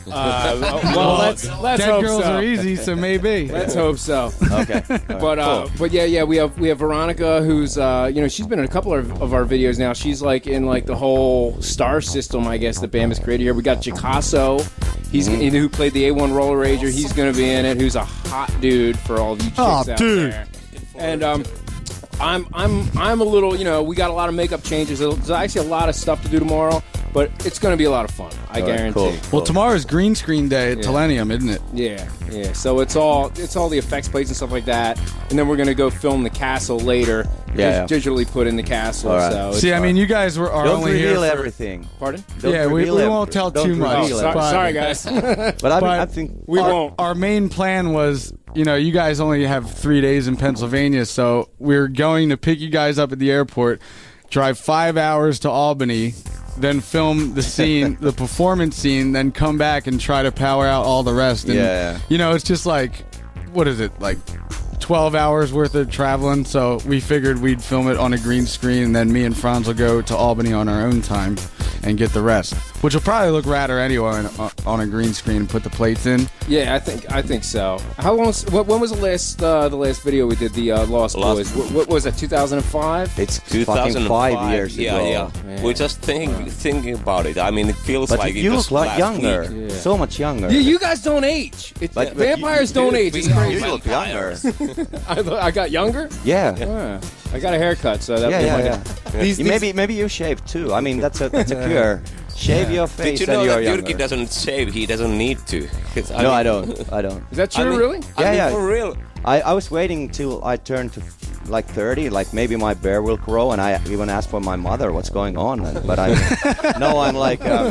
Uh, well, let's let's Dead hope girls so. are easy, so maybe. Let's hope so. Okay. But uh, but yeah, yeah, we have we have Veronica, who's uh, you know, she's been in a couple of, of our videos now. She's like in like the whole star system, I guess, that Bam has created here. We got Jakasso, he's Mm-hmm. who played the A one Roller Rager. He's going to be in it. Who's a hot dude for all of you chicks Oh, out dude. there. And um, I'm I'm I'm a little, you know, we got a lot of makeup changes. There's actually a lot of stuff to do tomorrow, but it's going to be a lot of fun. I All right, guarantee. cool. Well, tomorrow's green screen day at Yeah. Telenium, isn't it? Yeah, yeah. So it's all it's all the effects plates and stuff like that, and then we're gonna go film the castle later. Yeah, Dig- digitally put in the castle. All right. So it's See, I fun. mean, you guys were are Don't only reveal here for, everything. Pardon? Don't yeah, we, reveal we ev- won't tell don't too much. reveal Oh, sorry, but- sorry, guys. But I, But I think we our, won't. Our main plan was, you know, you guys only have three days in Pennsylvania, so we're going to pick you guys up at the airport, drive five hours to Albany, then film the scene, the performance scene, then come back and try to power out all the rest. And, Yeah. you know, it's just like, what is it, like twelve hours worth of traveling, so we figured we'd film it on a green screen, and then me and Franz will go to Albany on our own time and get the rest, which will probably look radder anyway on, on a green screen and put the plates in. Yeah, I think I think so. How long? Was, what, when was the last uh, the last video we did? The uh, Lost, Lost Boys. What, what was that? two thousand five. it's two thousand fucking five years yeah, ago. Yeah, Man. We're just thinking thinking about it. I mean, it feels But like you it look was like last younger, week. Yeah. so much younger. Yeah, you guys don't age. It's, But- but vampires you- don't you- age. It's we are crazy. You look younger. I, I got younger. Yeah. Yeah. I got a haircut, so that Yeah, that yeah, might- yeah. These- You- these- maybe maybe you shave too. I mean, that's a that's a cure. Shave your face Did you know and you're that younger. Jyrki doesn't shave? He doesn't need to. 'Cause, no, mean- I don't. I don't. Is that true? I mean- really? I Yeah, mean, yeah. for real. I, I was waiting till I turned to like thirty, like maybe my bear will grow, and I even asked for my mother what's going on. and- But I no, I'm like um,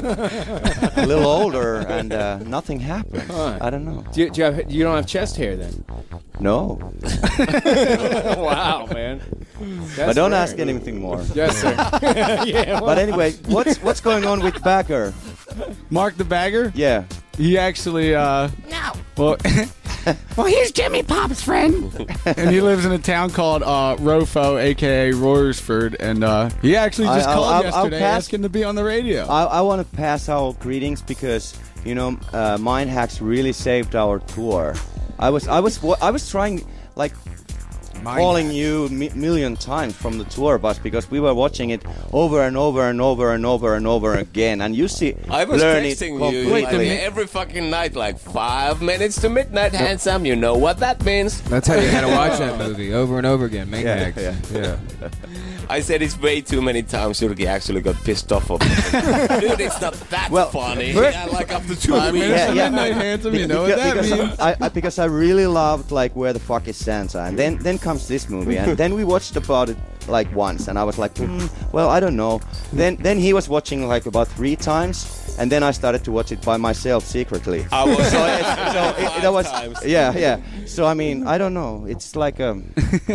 a little older, and uh, nothing happened. Huh. I don't know. Do you, do you, have, you don't have chest hair then? No, Wow, man. That's but don't rare. ask anything more. Yes, sir. yeah. Well, But anyway, what's what's going on with Bagger? Mark the Bagger? Yeah. He actually, uh... No. Well, Well, here's Jimmy Pop's friend. and he lives in a town called uh, Rofo, a k a. Royersford, and uh, he actually just I- I'll- called I'll- I'll yesterday pass- asking to be on the radio. I, I want to pass our greetings because you know uh, Mind Hacks really saved our tour. I was I was wa- I was trying like calling you a mi- million times from the tour bus because we were watching it over and over and over and over and over again, and you see I was learn it texting you completely. like, every fucking night, like five minutes to midnight, handsome. You know what that means. That's how you had to watch that movie over and over again. Maniacs. Yeah, yeah. I said it's way too many times. Jyrki actually got pissed off of it. Dude, it's not that Well, funny. first- Yeah, like after two Five weeks. minutes Yeah, to yeah. midnight, handsome, you know what because, that because means. I, I, because I really loved like Where the Fuck is Sansa, and then then comes this movie, and then we watched about it like once, and I was like, hmm, well, I don't know. Then then he was watching like about three times, and then I started to watch it by myself secretly. I was So, it's, so it, that was times. yeah, yeah. So I mean, I don't know. It's like um,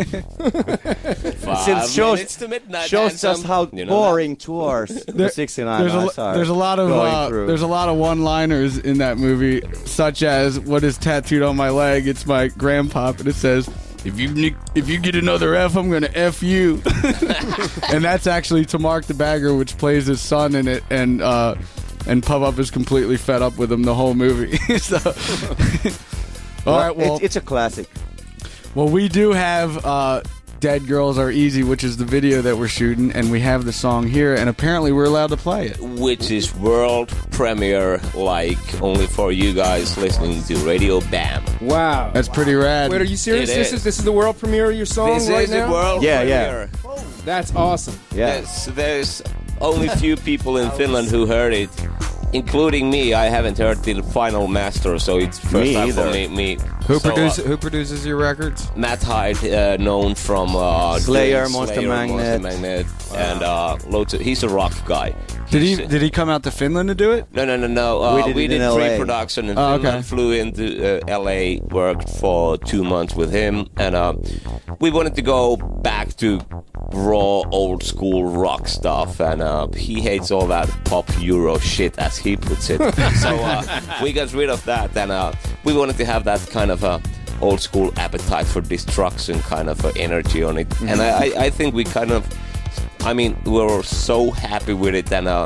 Five since shows minutes to midnight, shows handsome. just how You know boring tours the sixty-nine There's a, hours are there's a lot of going uh, through. there's a lot of one-liners in that movie, such as what is tattooed on my leg. It's my grandpa, and it says, "If you nick- if you get another F, I'm gonna F you." And that's actually to Mark the Bagger, which plays his son in it, and uh, and Pub Up is completely fed up with him the whole movie. So, all right, well, it's, it's a classic. well, we do have uh, Dead Girls Are Easy, which is the video that we're shooting, and we have the song here, and apparently we're allowed to play it. Which is world premiere, like only for you guys listening to Radio Bam. Wow. That's pretty rad. Wait, are you serious? It This is. is this is the world premiere of your song This right is now? the world Yeah, yeah. premiere. That's awesome. Yeah. There's, there's only few people in Finland who heard it, including me. I haven't heard the final master, so it's first Me time either. for me. me. Who, So, uh, produce, who produces your records? Matt Hyde, uh, known from uh, Slayer, doing Monster Slayer, Magnet. Monster Magnet, and uh, loads of, he's a rock guy. Did he He's- did he come out to Finland to do it? No, no, no, no. Uh, We we did did, it in L A. pre-production in Oh, Finland. okay. Flew into uh, L A, worked for two months with him, and uh, we wanted to go back to raw, old school rock stuff. And uh, he hates all that pop Euro shit, as he puts it. So uh, we got rid of that, and uh, we wanted to have that kind of a old school appetite for destruction kind of uh, energy on it. Mm-hmm. And I, I I think we kind of. I mean, we were so happy with it, and uh,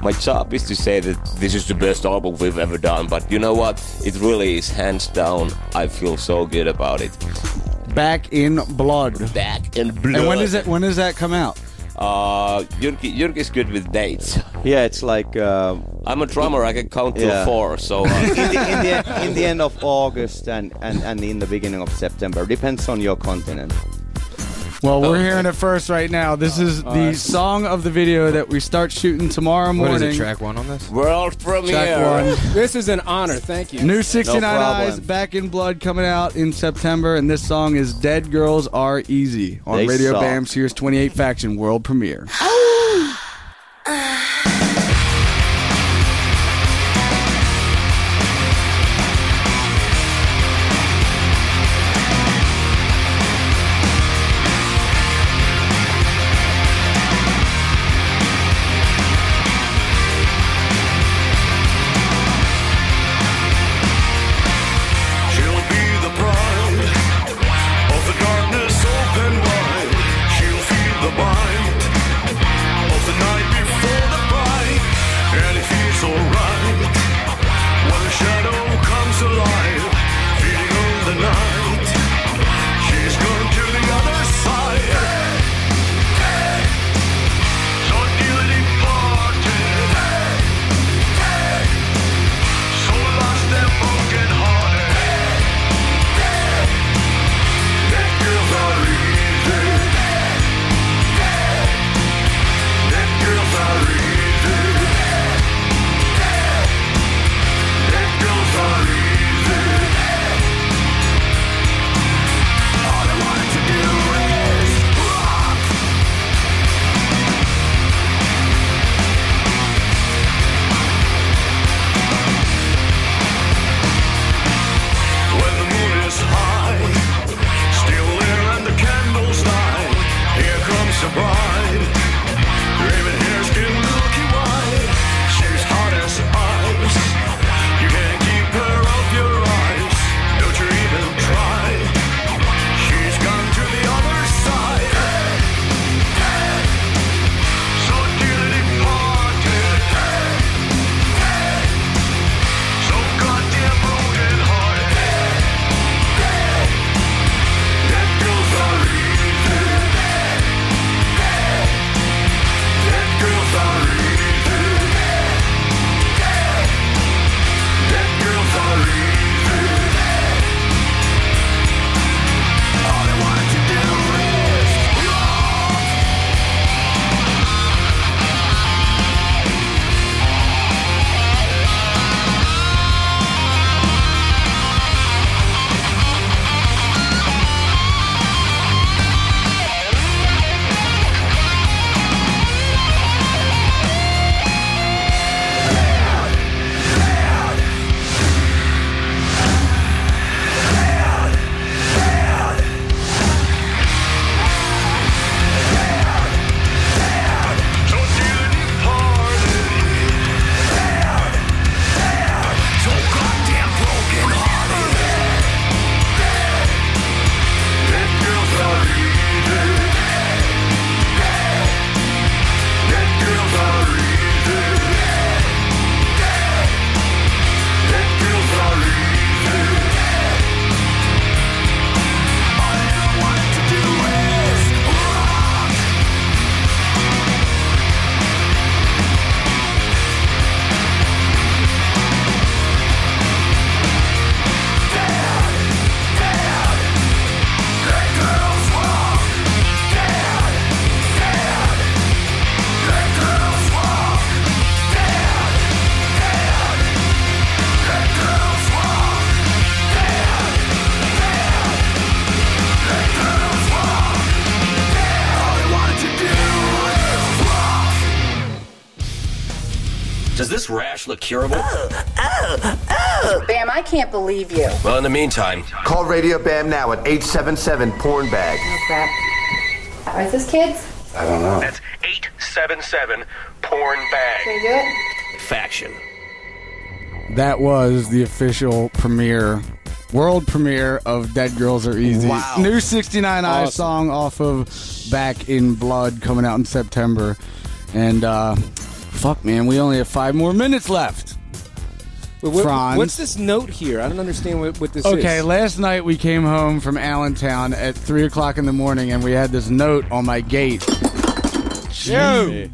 my job is to say that this is the best album we've ever done, but you know what? It really is, hands down. I feel so good about it. Back in Blood. Back in Blood. And when does it? When does that come out? Uh, Jyrki, Jyrki's good with dates. Yeah, it's like uh, I'm a drummer. I can count to yeah. four. So uh, in, the, in, the, in the end of August and, and, and in the beginning of September, depends on your continent. Well, we're hearing it first right now. This is Oh, the that's- song of the video that we start shooting tomorrow What morning. is it, track one on this? World premiere. Track one. This is an honor. Thank you. New sixty-nine No problem. Eyes, Back in Blood, coming out in September, and this song is Dead Girls Are Easy on They Radio suck. Bam Series twenty-eight Faction World Premiere. She'll be the bride of the darkness open wide. She'll feel the bite of the night before the fight, and it feels alright when the shadow comes alive, feeding on the night. She's gone to the other side. So dearly parted, so lost and broken hearted. That girls are easy. That girls are easy. That girls are easy. All I wanted to do is rock. When the moon is high, still there and the candles die. Here comes the bride, raven hair, skin milky white. She's hot as ice. You can't keep her off your eyes. Don't you even try. She's gone to the other side. So dearly parted, so goddamn broken hearted. That girls are easy. That girls are easy. That girls are easy. All I wanted to do is rock. So dearly parted, so goddamn broken hearted. That girls are easy. That girls are easy. That girls are easy. All I ever wanted to do is rock. Does this rash look curable? Bam, I can't believe you. Well, in the meantime, Call Radio Bam now at eight seven seven porn bag. Oh, crap. Are this kids? I don't know. that's eight seven seven porn bag. Can you do it? Faction. That was the official premiere, world premiere of Dead Girls Are Easy. Wow. New sixty-nine Eyes Awesome. song off of Back in Blood coming out in September. And uh, Fuck, man, we only have five more minutes left. Wait, what- Franz. what's this note here? I don't understand what, what this is. Okay, last night we came home from Allentown at three o'clock in the morning, and we had this note on my gate. Yo!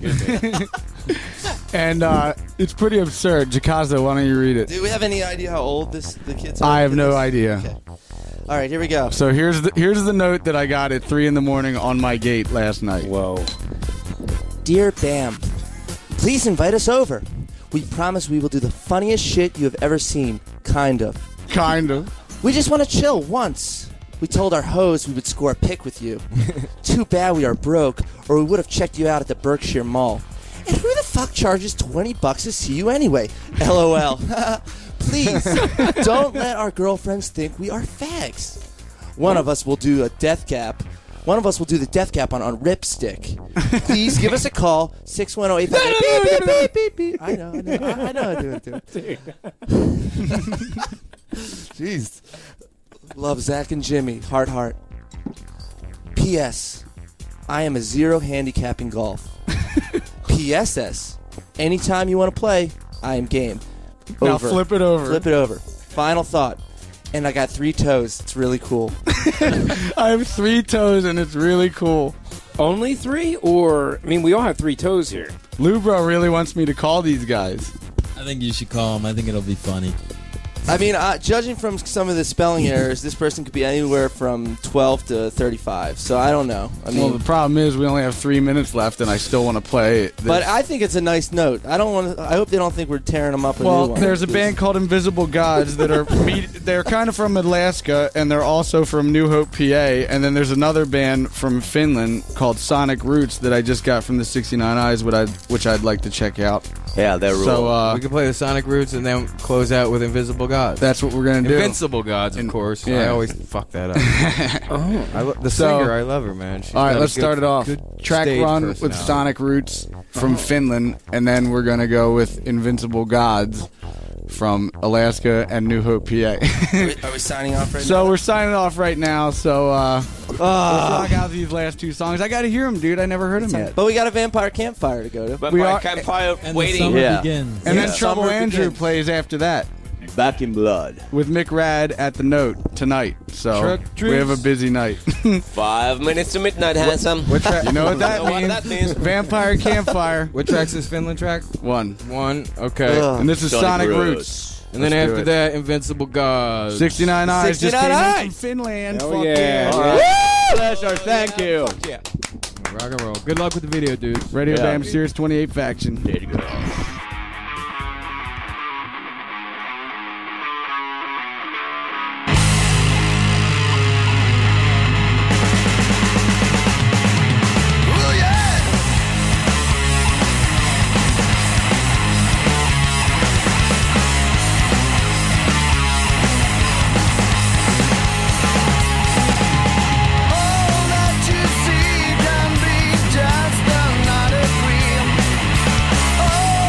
And uh, it's pretty absurd. Jakazo, why don't you read it? Do we have any idea how old this the kids are? I have no idea. All right, here we go. So here's the here's the note that I got at three in the morning on my gate last night. Whoa. Dear Bam, please invite us over. We promise we will do the funniest shit you have ever seen. Kind of. Kind of. We just want to chill once. We told our hoes we would score a pic with you. Too bad we are broke, or we would have checked you out at the Berkshire Mall. And who the fuck charges twenty bucks to see you anyway? LOL. Please, don't let our girlfriends think we are fags. One of us will do a death cap. One of us will do the death cap on, on Ripstick. Please give us a call, six one zero eight five eight beep, beep, beep, beep, beep. I know, I know, I, I know how to do it, do it. Jeez. Love Zach and Jimmy. Heart, heart. P S. I am a zero handicap in golf. P S S. Anytime you want to play, I am game. Now Over. flip it over. Flip it over. Final thought. And I got three toes. It's really cool. I have three toes, and it's really cool. Only three? Or, I mean, we all have three toes here. Lubro really wants me to call these guys. I think you should call him. I think it'll be funny. I mean, uh, judging from some of the spelling errors, this person could be anywhere from twelve to thirty-five. So I don't know. I mean, well, the problem is we only have three minutes left, and I still want to play. This. but I think it's a nice note. I don't want. I hope they don't think we're tearing them up. A Well, new one. there's a band called Invisible Gods that are meet, they're kind of from Alaska, and they're also from New Hope, P A. And then there's another band from Finland called Sonic Roots that I just got from the sixty-nine Eyes, which I'd, which I'd like to check out. Yeah, they're So uh, we can play the Sonic Roots and then close out with Invisible Gods. That's what we're gonna do. Invincible Gods, of course. yeah. I always fuck that up. Oh, I lo- the So- singer, I love her, man. She's All right, got a let's good- start it off. good Track stage run with personality. Sonic Roots from Finland, and then we're gonna go with Invincible Gods from Alaska and New Hope, P A. Are we, are we signing off right So now? we're signing off right now. So uh, let's rock out these last two songs. I got to hear them, dude. I never heard them yet. But we got a Vampire Campfire to go to. But We my are- campfire And the waiting. summer Yeah. begins. And Yeah. then Trouble Summer Andrew begins. plays after that Back in Blood. with Mick Rad at the Note tonight. So Truck we have a Dreams. busy night. Five minutes to midnight, handsome. What track? You know what that Know what means? that means. Vampire Campfire What track's this Finland track? one. One. Okay. Ugh. And this is Sonic Sonic Roots. Roots. And then Let's do after it. that, Invincible Gods. sixty-nine Eyes just came sixty-nine in Eyes. from Finland. Hell Fuck yeah. yeah. All right. Pleasure. Thank you. Rock and roll. Good luck with the video, dudes. Radio Yeah. Bam Series twenty-eight Faction. There you go. All that you see can be just another dream. Oh,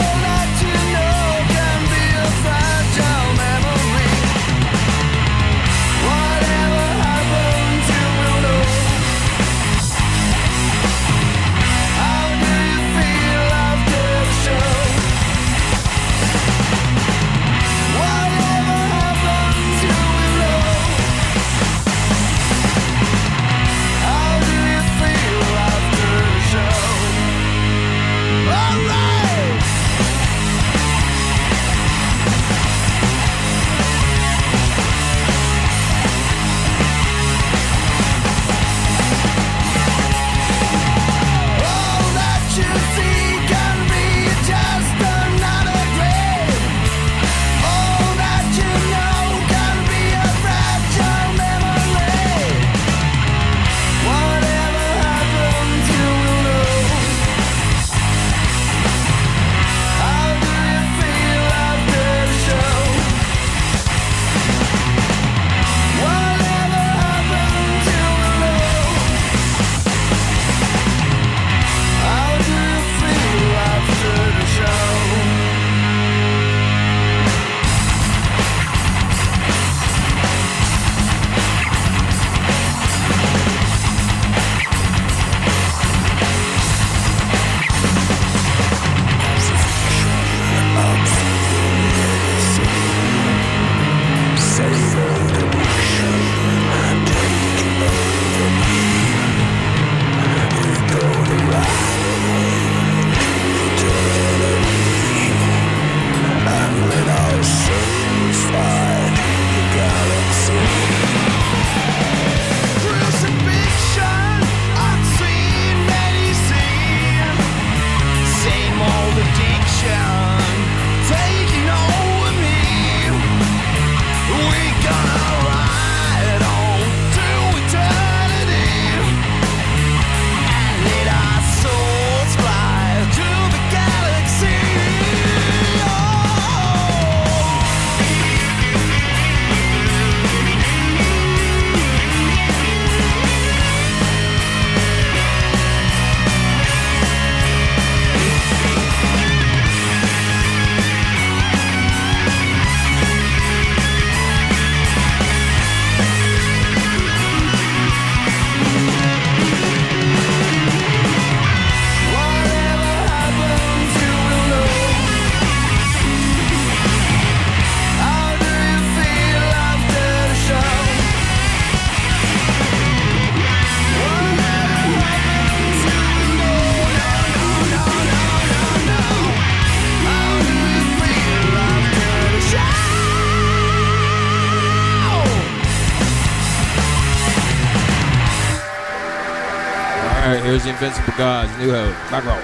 right, here's the Invincible Gods, New Hope. Back roll.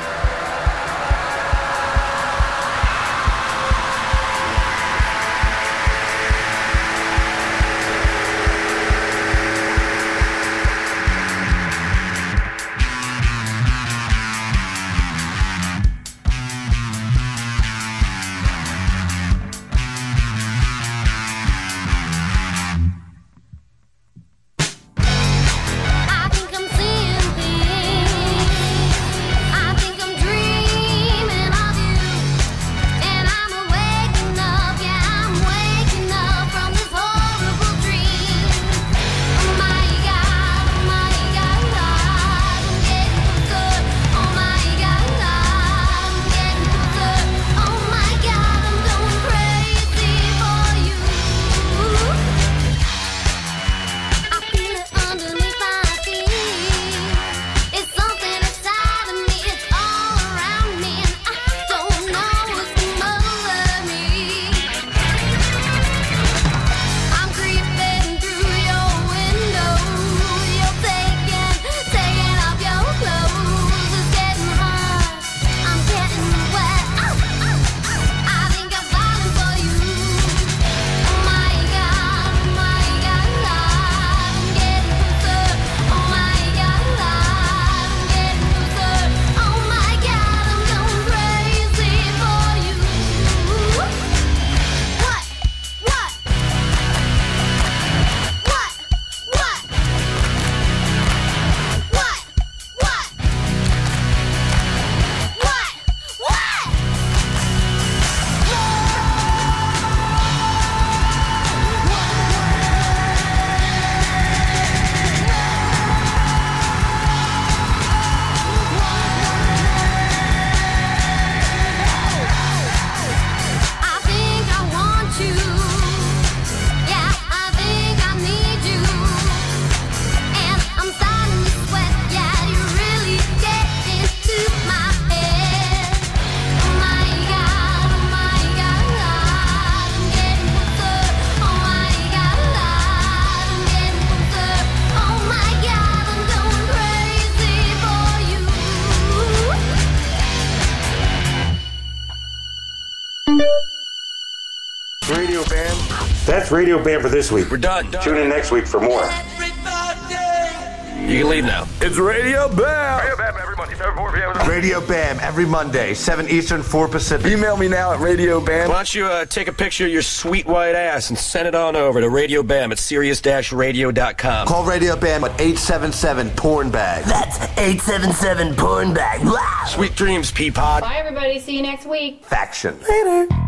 I think I'm seeing things. I think I'm dreaming of you. And I'm waking up, yeah, I'm waking up from this horrible dream. Oh my God, oh my God, I'm getting closer. Oh my God, I'm getting closer. Oh my God, I'm going crazy for you. I feel it underneath my feet. It's something inside of me. It's all around me, and I don't know what's over me. I'm creeping through your window. You're taking, taking off your clothes. It's getting hot. I'm getting wet. I think I'm falling for you. Oh my God, oh my God, I'm getting closer. Oh my God, I'm getting closer. Oh my God, I'm going crazy for you. What? What? What? What? What? What? What? I think I want you. Yeah, I think I need you. And I'm starting to sweat. Yeah, you really get into my head. Oh my God, oh my God, I'm getting closer. Oh my God, I'm getting closer. Oh my God, I'm going crazy for you. Radio Bam. That's Radio Bam for this week. We're done. Tune in next week for more. You can leave now. It's Radio Bam. Radio Bam every Monday, seven, four p.m. Radio Bam every Monday, seven Eastern, four Pacific. Email me now at Radio Bam. Why don't you uh, take a picture of your sweet white ass and send it on over to Radio Bam at Sirius Radio dot com. Call Radio Bam at eight seven seven porn bag. That's eight seven seven porn bag. Wow. Sweet dreams, Peapod. Bye, everybody. See you next week. Faction. Later.